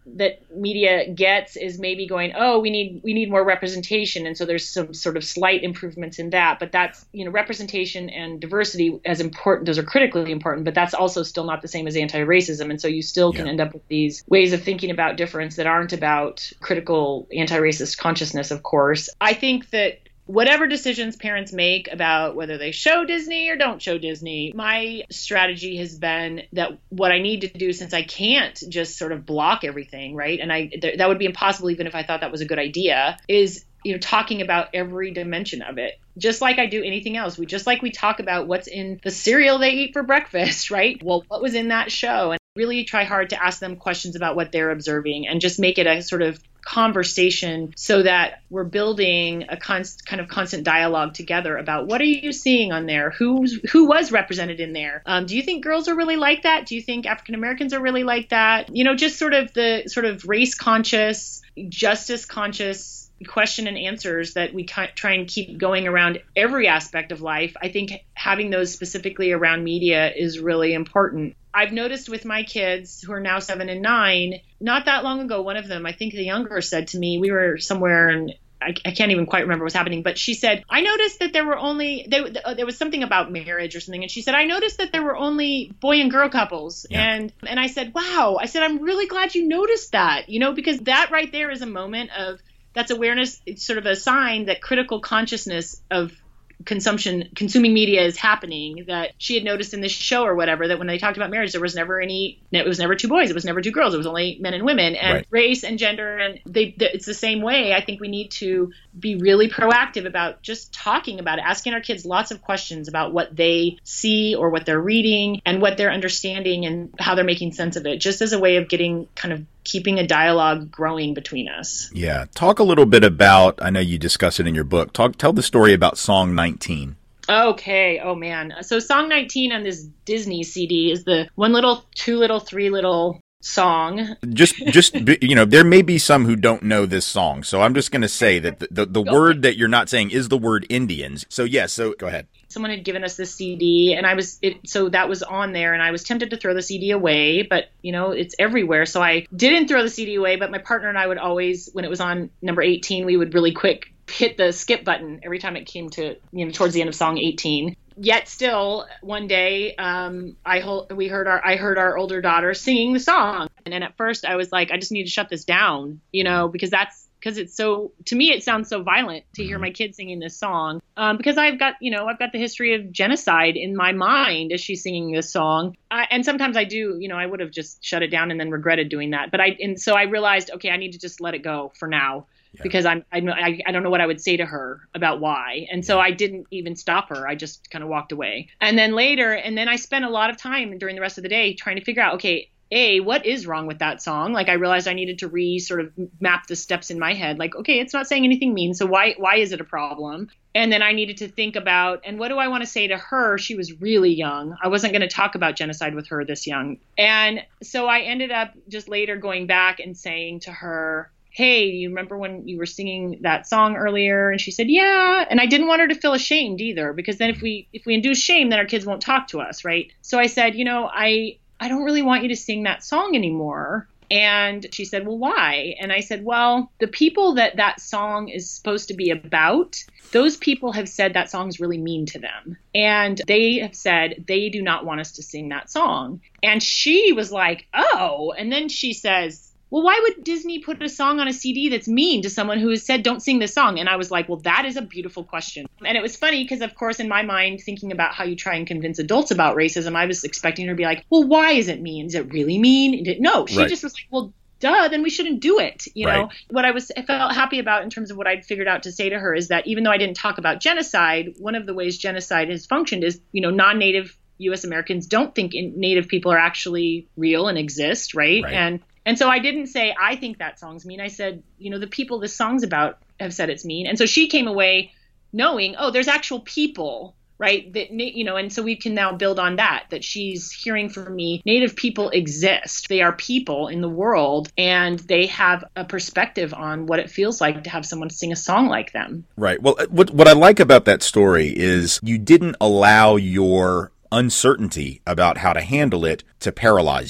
that media gets is maybe going, oh, we need more representation. And so there's some sort of slight improvements in that. But that's, representation and diversity as important, those are critically important, but that's also still not the same as anti-racism. And so you still can end up with these ways of thinking about difference that aren't about critical anti-racist consciousness, of course. I think that whatever decisions parents make about whether they show Disney or don't show Disney, my strategy has been that what I need to do, since I can't just sort of block everything, right? And that would be impossible even if I thought that was a good idea, is talking about every dimension of it, just like I do anything else. We talk about what's in the cereal they eat for breakfast, right? Well, what was in that show? And really try hard to ask them questions about what they're observing and just make it a sort of conversation so that we're building a kind of constant dialogue together about what are you seeing on there? Who was represented in there? Do you think girls are really like that? Do you think African Americans are really like that? Just sort of the sort of race conscious, justice conscious question and answers that we try and keep going around every aspect of life. I think having those specifically around media is really important. I've noticed with my kids who are now 7 and 9, not that long ago, one of them, I think the younger, said to me, we were somewhere and I can't even quite remember what's happening, but she said, I noticed that there were only, there was something about marriage or something. And she said, I noticed that there were only boy and girl couples. Yeah. And I said, wow, I said, I'm really glad you noticed that, because that right there is a moment of, that's awareness. It's sort of a sign that critical consciousness of consuming media is happening, that she had noticed in this show or whatever, that when they talked about marriage, it was never two boys, it was never two girls, it was only men and women, and race and gender, and it's the same way. I think we need to be really proactive about just talking about it, asking our kids lots of questions about what they see or what they're reading and what they're understanding and how they're making sense of it, just as a way of keeping a dialogue growing between us. Yeah. Talk a little bit about, I know you discuss it in your book, tell the story about Song 19. Okay. Oh, man. So Song 19 on this Disney CD is the 1 little, 2 little, 3 little song. Just there may be some who don't know this song. So I'm just going to say that the word that you're not saying is the word Indians. So go ahead. Someone had given us this CD and so that was on there and I was tempted to throw the CD away, but it's everywhere. So I didn't throw the CD away, but my partner and I would always, when it was on number 18, we would really quick hit the skip button every time it came to, towards the end of song 18. Yet still, one day, I heard our older daughter singing the song. And at first I was like, I just need to shut this down, because it's so, to me, it sounds so violent to hear my kid singing this song. Because I've got the history of genocide in my mind as she's singing this song. And sometimes I do, I would have just shut it down and then regretted doing that. So I realized, okay, I need to just let it go for now. Yeah. Because I don't know what I would say to her about why. And so I didn't even stop her. I just kind of walked away. And then I spent a lot of time during the rest of the day trying to figure out, okay, what is wrong with that song? Like I realized I needed to sort of map the steps in my head. Like, okay, it's not saying anything mean. So why is it a problem? And then I needed to think about, and what do I want to say to her? She was really young. I wasn't going to talk about genocide with her this young. And so I ended up just later going back and saying to her, hey, do you remember when you were singing that song earlier? And she said, yeah. And I didn't want her to feel ashamed either, because then if we induce shame, then our kids won't talk to us, right? So I said, I don't really want you to sing that song anymore. And she said, well, why? And I said, well, the people that song is supposed to be about, those people have said that song is really mean to them. And they have said they do not want us to sing that song. And she was like, oh. And then she says, well, why would Disney put a song on a CD that's mean to someone who has said, don't sing this song? And I was like, well, that is a beautiful question. And it was funny because, of course, in my mind, thinking about how you try and convince adults about racism, I was expecting her to be like, well, why is it mean? Is it really mean? No, she just was like, well, duh, then we shouldn't do it. Know, what I felt happy about in terms of what I'd figured out to say to her is that even though I didn't talk about genocide, one of the ways genocide has functioned is, non-native U.S. Americans don't think Native people are actually real and exist, right? And so I didn't say, I think that song's mean. I said, the people this song's about have said it's mean. And so she came away knowing, oh, there's actual people, right? That, and so we can now build on that she's hearing from me, Native people exist. They are people in the world, and they have a perspective on what it feels like to have someone sing a song like them. Right. Well, what I like about that story is you didn't allow your uncertainty about how to handle it to paralyze you.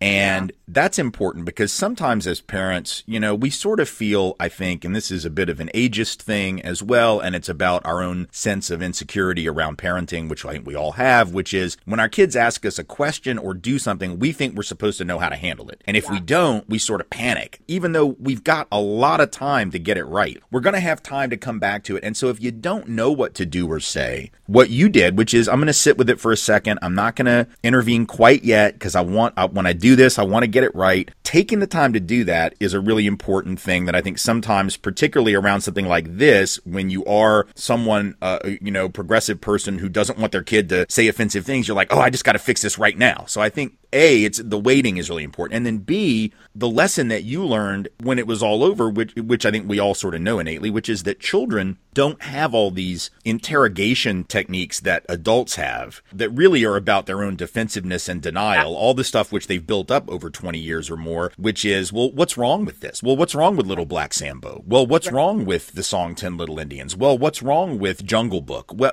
And that's important because sometimes as parents, we sort of feel, I think, and this is a bit of an ageist thing as well, and it's about our own sense of insecurity around parenting, which I think we all have, which is when our kids ask us a question or do something, we think we're supposed to know how to handle it. And if we don't, we sort of panic, even though we've got a lot of time to get it right. We're going to have time to come back to it. And so if you don't know what to do or say, what you did, which is I'm going to sit with it for a second. I'm not going to intervene quite yet because when I do this, I want to get it right. Taking the time to do that is a really important thing that I think sometimes, particularly around something like this, when you are someone, progressive person who doesn't want their kid to say offensive things, you're like, oh, I just got to fix this right now. So I think A, it's the waiting is really important. And then B, the lesson that you learned when it was all over, which I think we all sort of know innately, which is that children don't have all these interrogation techniques that adults have that really are about their own defensiveness and denial, all the stuff which they've built up over 20 years or more, which is, well, what's wrong with this? Well, what's wrong with Little Black Sambo? Well, what's wrong with the song 10 Little Indians? Well, what's wrong with Jungle Book? Well,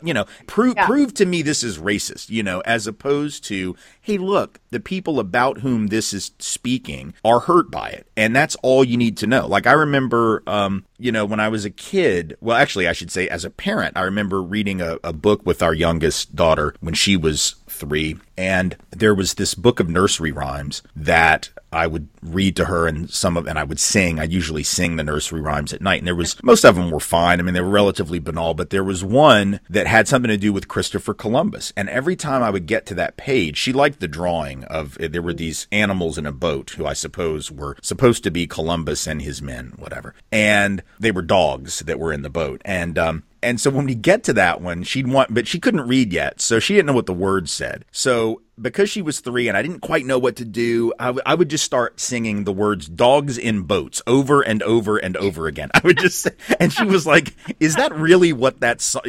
prove to me this is racist, as opposed to, hey, look, the people about whom this is speaking are hurt by it. And that's all you need to know. Like I remember, when I was a kid, well, actually, I should say as a parent, I remember reading a book with our youngest daughter when she was 3. And there was this book of nursery rhymes that I would read to her and I would sing. I usually sing the nursery rhymes at night. And most of them were fine. I mean, they were relatively banal, but there was one that had something to do with Christopher Columbus. And every time I would get to that page, she liked the drawing of, there were these animals in a boat who I suppose were supposed to be Columbus and his men, whatever. And they were dogs that were in the boat. And so when we get to that one, but she couldn't read yet, so she didn't know what the words said. So because she was 3 and I didn't quite know what to do, I would just start singing the words dogs in boats over and over and over again. I would just say, and she was like, is that really what that says?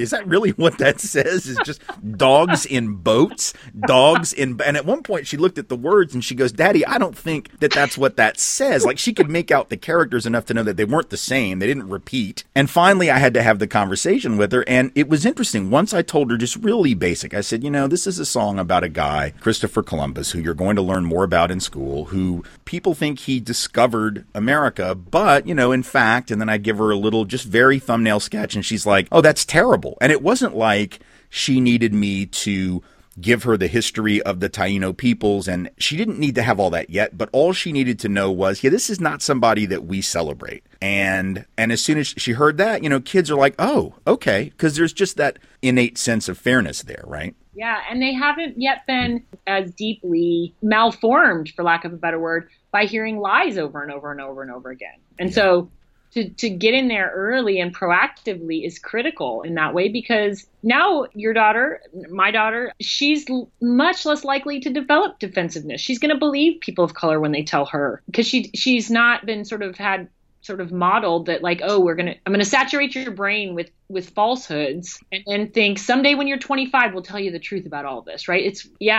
Is just dogs in boats, and at one point she looked at the words and she goes, Daddy, I don't think that's what that says. Like she could make out the characters enough to know that they weren't the same. They didn't repeat. And finally I had to have the conversation with her. And it was interesting. Once I told her just really basic, I said, this is a song about a guy, Christopher Columbus, who you're going to learn more about in school, who people think he discovered America, but, in fact, and then I give her a little just very thumbnail sketch and she's like, oh, that's terrible. And it wasn't like she needed me to give her the history of the Taino peoples, and she didn't need to have all that yet, but all she needed to know was, this is not somebody that we celebrate. And as soon as she heard that, kids are like, oh, okay, because there's just that innate sense of fairness there, right? Yeah, and they haven't yet been as deeply malformed, for lack of a better word, by hearing lies over and over and over and over again. And so to get in there early and proactively is critical in that way, because now your daughter, my daughter, she's much less likely to develop defensiveness. She's going to believe people of color when they tell her, because she's not been modeled that, like, oh, I'm going to saturate your brain with falsehoods and then think someday when you're 25 we'll tell you the truth about all this, right?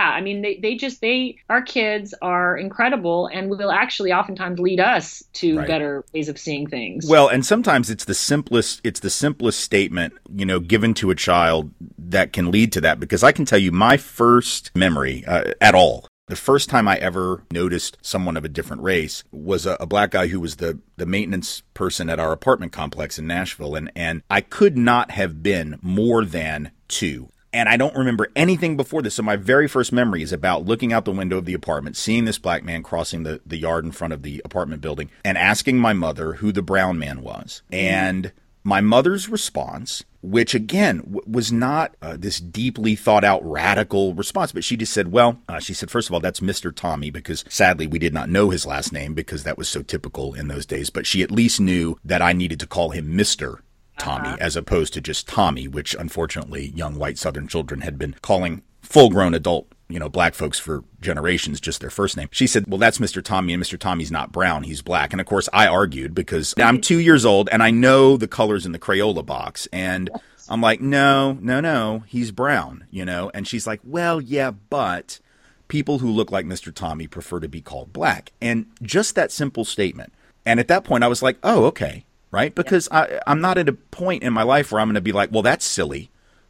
Our kids are incredible and will actually oftentimes lead us to better ways of seeing things. Well, and sometimes it's the simplest statement, given to a child that can lead to that, because I can tell you my first memory at all. The first time I ever noticed someone of a different race was a black guy who was the maintenance person at our apartment complex in Nashville. And I could not have been more than 2. And I don't remember anything before this. So my very first memory is about looking out the window of the apartment, seeing this black man crossing the yard in front of the apartment building and asking my mother who the brown man was. And my mother's response, which again was not this deeply thought out radical response, but she just said, she said, first of all, that's Mr. Tommy, because sadly we did not know his last name because that was so typical in those days. But she at least knew that I needed to call him Mr. Tommy as opposed to just Tommy, which unfortunately young white Southern children had been calling full grown adult black folks for generations, just their first name. She said, well, that's Mr. Tommy, and Mr. Tommy's not brown, he's black. And of course I argued because I'm 2 years old and I know the colors in the Crayola box. And I'm like, no, he's brown, And she's like, well, yeah, but people who look like Mr. Tommy prefer to be called black. And just that simple statement. And at that point I was like, oh, okay, right? Because I'm not at a point in my life where I'm going to be like, well, that's silly.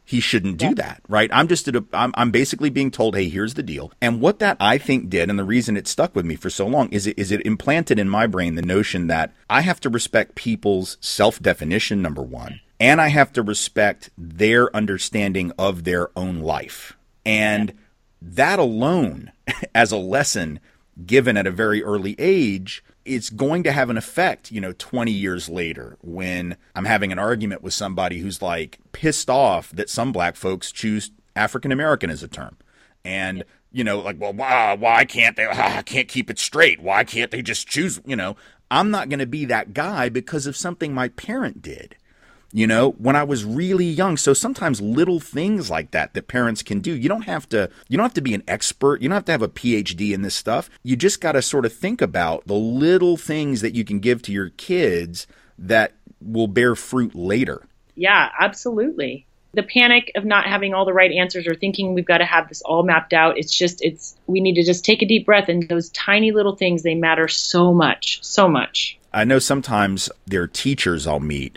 he shouldn't do that, right? I'm basically being told, hey, here's the deal. And what that I think did, and the reason it stuck with me for so long, is it implanted in my brain the notion that I have to respect people's self-definition, number one, and I have to respect their understanding of their own life. And that alone, as a lesson given at a very early age, it's going to have an effect, 20 years later when I'm having an argument with somebody who's like pissed off that some black folks choose African American as a term. And, like, well, why can't they? I can't keep it straight. Why can't they just choose? I'm not going to be that guy because of something my parent did. When I was really young. So sometimes little things like that parents can do. You don't have to be an expert. You don't have to have a PhD in this stuff. You just got to sort of think about the little things that you can give to your kids that will bear fruit later. Yeah, absolutely. The panic of not having all the right answers or thinking we've got to have this all mapped out. We need to just take a deep breath, and those tiny little things, they matter so much, so much. I know sometimes there are teachers I'll meet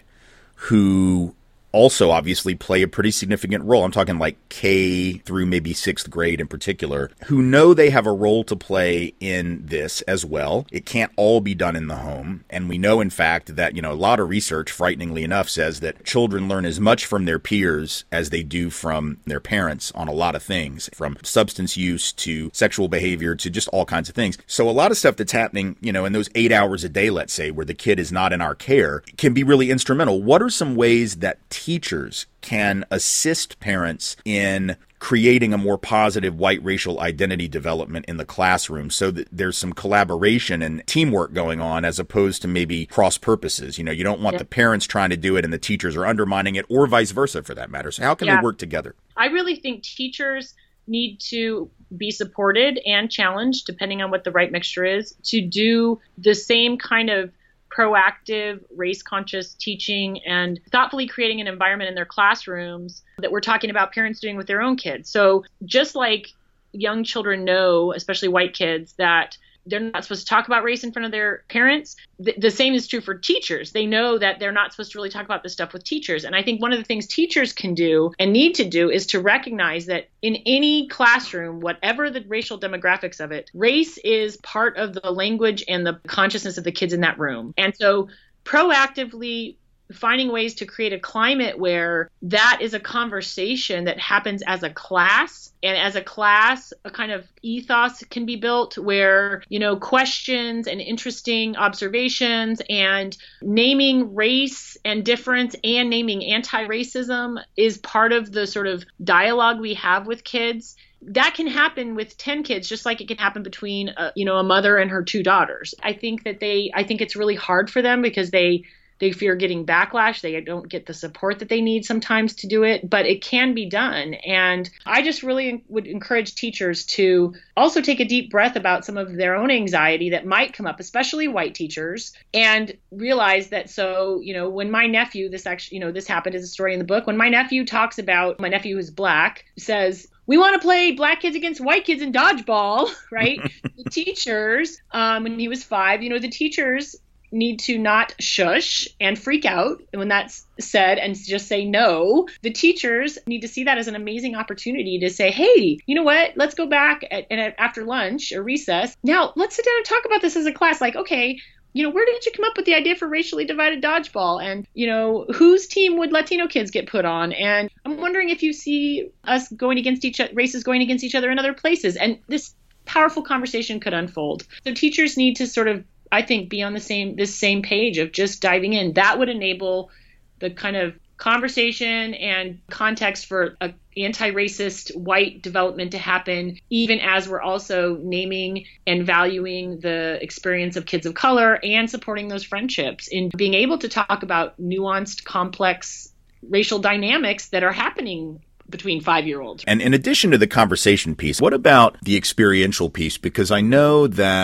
who also obviously play a pretty significant role. I'm talking like K through maybe 6th grade in particular, who know they have a role to play in this as well. It can't all be done in the home. And we know, in fact, that, a lot of research, frighteningly enough, says that children learn as much from their peers as they do from their parents on a lot of things, from substance use to sexual behavior to just all kinds of things. So a lot of stuff that's happening, in those 8 hours a day, let's say, where the kid is not in our care, can be really instrumental. What are some ways that teachers can assist parents in creating a more positive white racial identity development in the classroom so that there's some collaboration and teamwork going on as opposed to maybe cross purposes? You don't want the parents trying to do it and the teachers are undermining it, or vice versa for that matter. So how can they work together? I really think teachers need to be supported and challenged, depending on what the right mixture is, to do the same kind of proactive, race-conscious teaching and thoughtfully creating an environment in their classrooms that we're talking about parents doing with their own kids. So just like young children know, especially white kids, that they're not supposed to talk about race in front of their parents, the same is true for teachers. They know that they're not supposed to really talk about this stuff with teachers. And I think one of the things teachers can do and need to do is to recognize that in any classroom, whatever the racial demographics of it, race is part of the language and the consciousness of the kids in that room. And so proactively finding ways to create a climate where that is a conversation that happens as a class, and as a class, a kind of ethos can be built where, questions and interesting observations and naming race and difference and naming anti-racism is part of the sort of dialogue we have with kids. That can happen with 10 kids, just like it can happen between, a mother and her 2 daughters. I think it's really hard for them because they fear getting backlash. They don't get the support that they need sometimes to do it, but it can be done. And I just really would encourage teachers to also take a deep breath about some of their own anxiety that might come up, especially white teachers, and realize that, when my nephew, this happened as a story in the book, when my nephew talks about, my nephew who's black, says, we want to play black kids against white kids in dodgeball, right? The teachers, when he was 5, the teachers need to not shush and freak out when that's said and just say no. The teachers need to see that as an amazing opportunity to say, hey, you know what? Let's go back after lunch or recess. Now let's sit down and talk about this as a class. Like, okay, where did you come up with the idea for racially divided dodgeball? And, whose team would Latino kids get put on? And I'm wondering if you see us going against races going against each other in other places. And this powerful conversation could unfold. So teachers need to sort of, I think, be on this same page of just diving in. That would enable the kind of conversation and context for an anti-racist white development to happen, even as we're also naming and valuing the experience of kids of color and supporting those friendships in being able to talk about nuanced, complex racial dynamics that are happening between 5-year-olds. And in addition to the conversation piece, what about the experiential piece? Because I know that,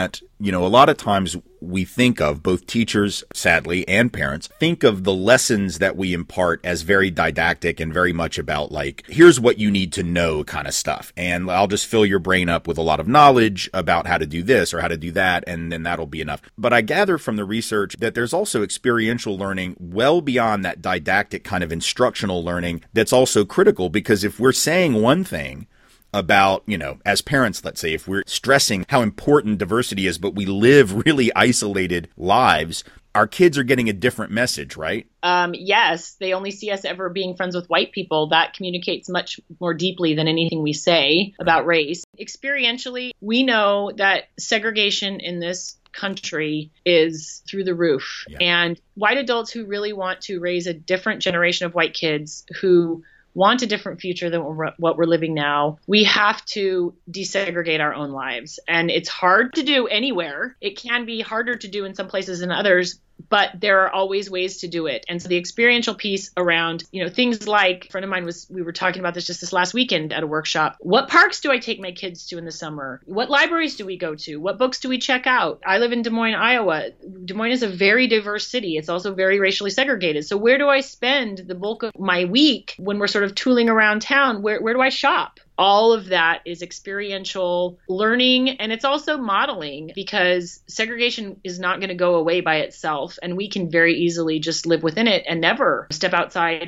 a lot of times we think of, both teachers, sadly, and parents, think of the lessons that we impart as very didactic and very much about like, here's what you need to know kind of stuff. And I'll just fill your brain up with a lot of knowledge about how to do this or how to do that, and then that'll be enough. But I gather from the research that there's also experiential learning well beyond that didactic kind of instructional learning that's also critical, because if we're saying one thing about, as parents, let's say, if we're stressing how important diversity is, but we live really isolated lives, our kids are getting a different message, right? Yes, they only see us ever being friends with white people. That communicates much more deeply than anything we say about race. Experientially, we know that segregation in this country is through the roof. Yeah. And white adults who really want to raise a different generation of white kids who want a different future than what we're living now, we have to desegregate our own lives. And it's hard to do anywhere. It can be harder to do in some places than others, but there are always ways to do it. And so the experiential piece around, things like, a friend of mine we were talking about this last weekend at a workshop. What parks do I take my kids to in the summer? What libraries do we go to? What books do we check out? I live in Des Moines, Iowa. Des Moines is a very diverse city. It's also very racially segregated. So where do I spend the bulk of my week when we're sort of tooling around town? Where do I shop? All of that is experiential learning, and it's also modeling, because segregation is not going to go away by itself, and we can very easily just live within it and never step outside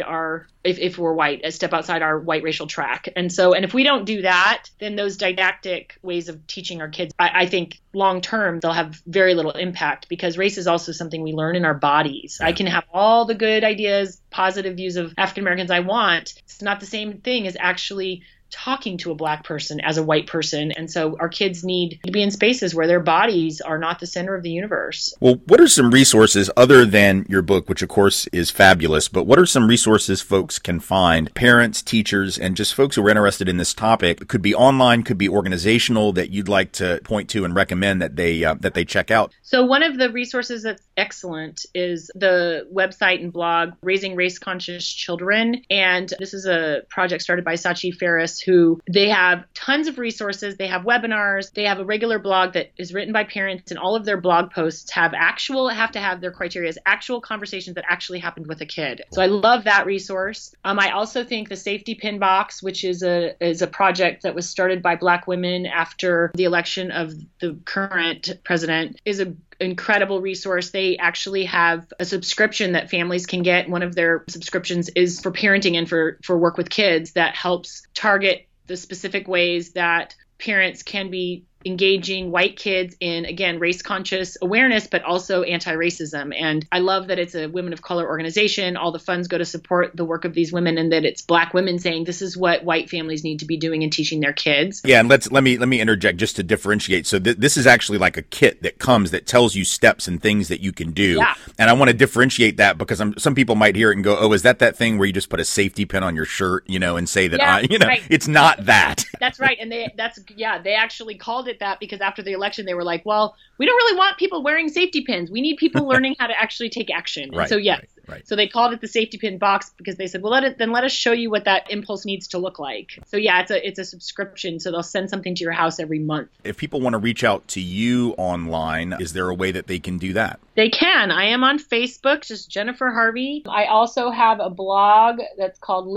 if we're white, step outside our white racial track. And if we don't do that, then those didactic ways of teaching our kids, I think long term, they'll have very little impact, because race is also something we learn in our bodies. I can have all the good ideas, positive views of African Americans I want. It's not the same thing as actually talking to a Black person as a white person. And so our kids need to be in spaces where their bodies are not the center of the universe. Well, what are some resources other than your book, which of course is fabulous, but what are some resources folks can find, parents, teachers, and just folks who are interested in this topic? It could be online, could be organizational, that you'd like to point to and recommend that they check out. So one of the resources that's excellent is the website and blog Raising Race Conscious Children. And this is a project started by Sachi Ferris, who they have tons of resources. They have webinars. They have a regular blog that is written by parents, and all of their blog posts have to have their criteria as actual conversations that actually happened with a kid. So I love that resource. I also think the Safety Pin Box, which is a project that was started by Black women after the election of the current president, is an incredible resource. They actually have a subscription that families can get. One of their subscriptions is for parenting and for work with kids that helps target the specific ways that parents can be engaging white kids in, again, race conscious awareness, but also anti-racism. And I love that it's a women of color organization. All the funds go to support the work of these women, and that it's Black women saying this is what white families need to be doing and teaching their kids. Yeah, and let me interject just to differentiate. So this is actually like a kit that comes that tells you steps and things that you can do. Yeah. And I want to differentiate that, because some people might hear it and go, "Oh, is that thing where you just put a safety pin on your shirt, and say that right. It's not that." That's right. And they actually called it that because after the election they were like, well, we don't really want people wearing safety pins. We need people learning how to actually take action. Right, and so yes. Right. So they called it the Safety Pin Box because they said, well, let us show you what that impulse needs to look like. So yeah, it's a subscription. So they'll send something to your house every month. If people want to reach out to you online, is there a way that they can do that? They can. I am on Facebook, just Jennifer Harvey. I also have a blog that's called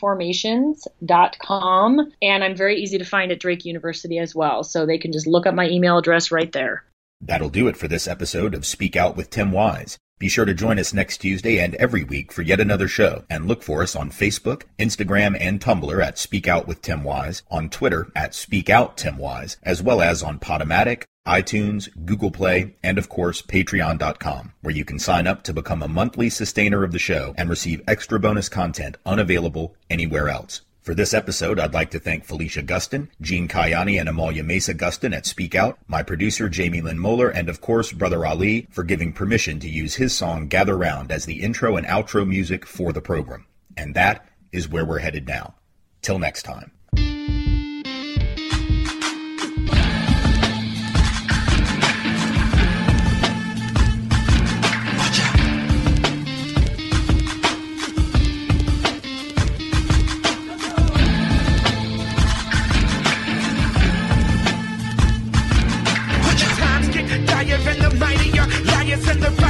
livingformations.com, and I'm very easy to find at Drake University as well. So they can just look up my email address right there. That'll do it for this episode of Speak Out with Tim Wise. Be sure to join us next Tuesday and every week for yet another show, and look for us on Facebook, Instagram, and Tumblr at Speak Out with Tim Wise, on Twitter at Speak Out Tim Wise, as well as on Podomatic, iTunes, Google Play, and of course Patreon.com, where you can sign up to become a monthly sustainer of the show and receive extra bonus content unavailable anywhere else. For this episode, I'd like to thank Felicia Gustin, Jean Kayani, and Amalia Mesa Gustin at Speak Out, my producer Jamie Lynn Moeller, and of course Brother Ali for giving permission to use his song Gather Round as the intro and outro music for the program. And that is where we're headed now. Till next time. Get and the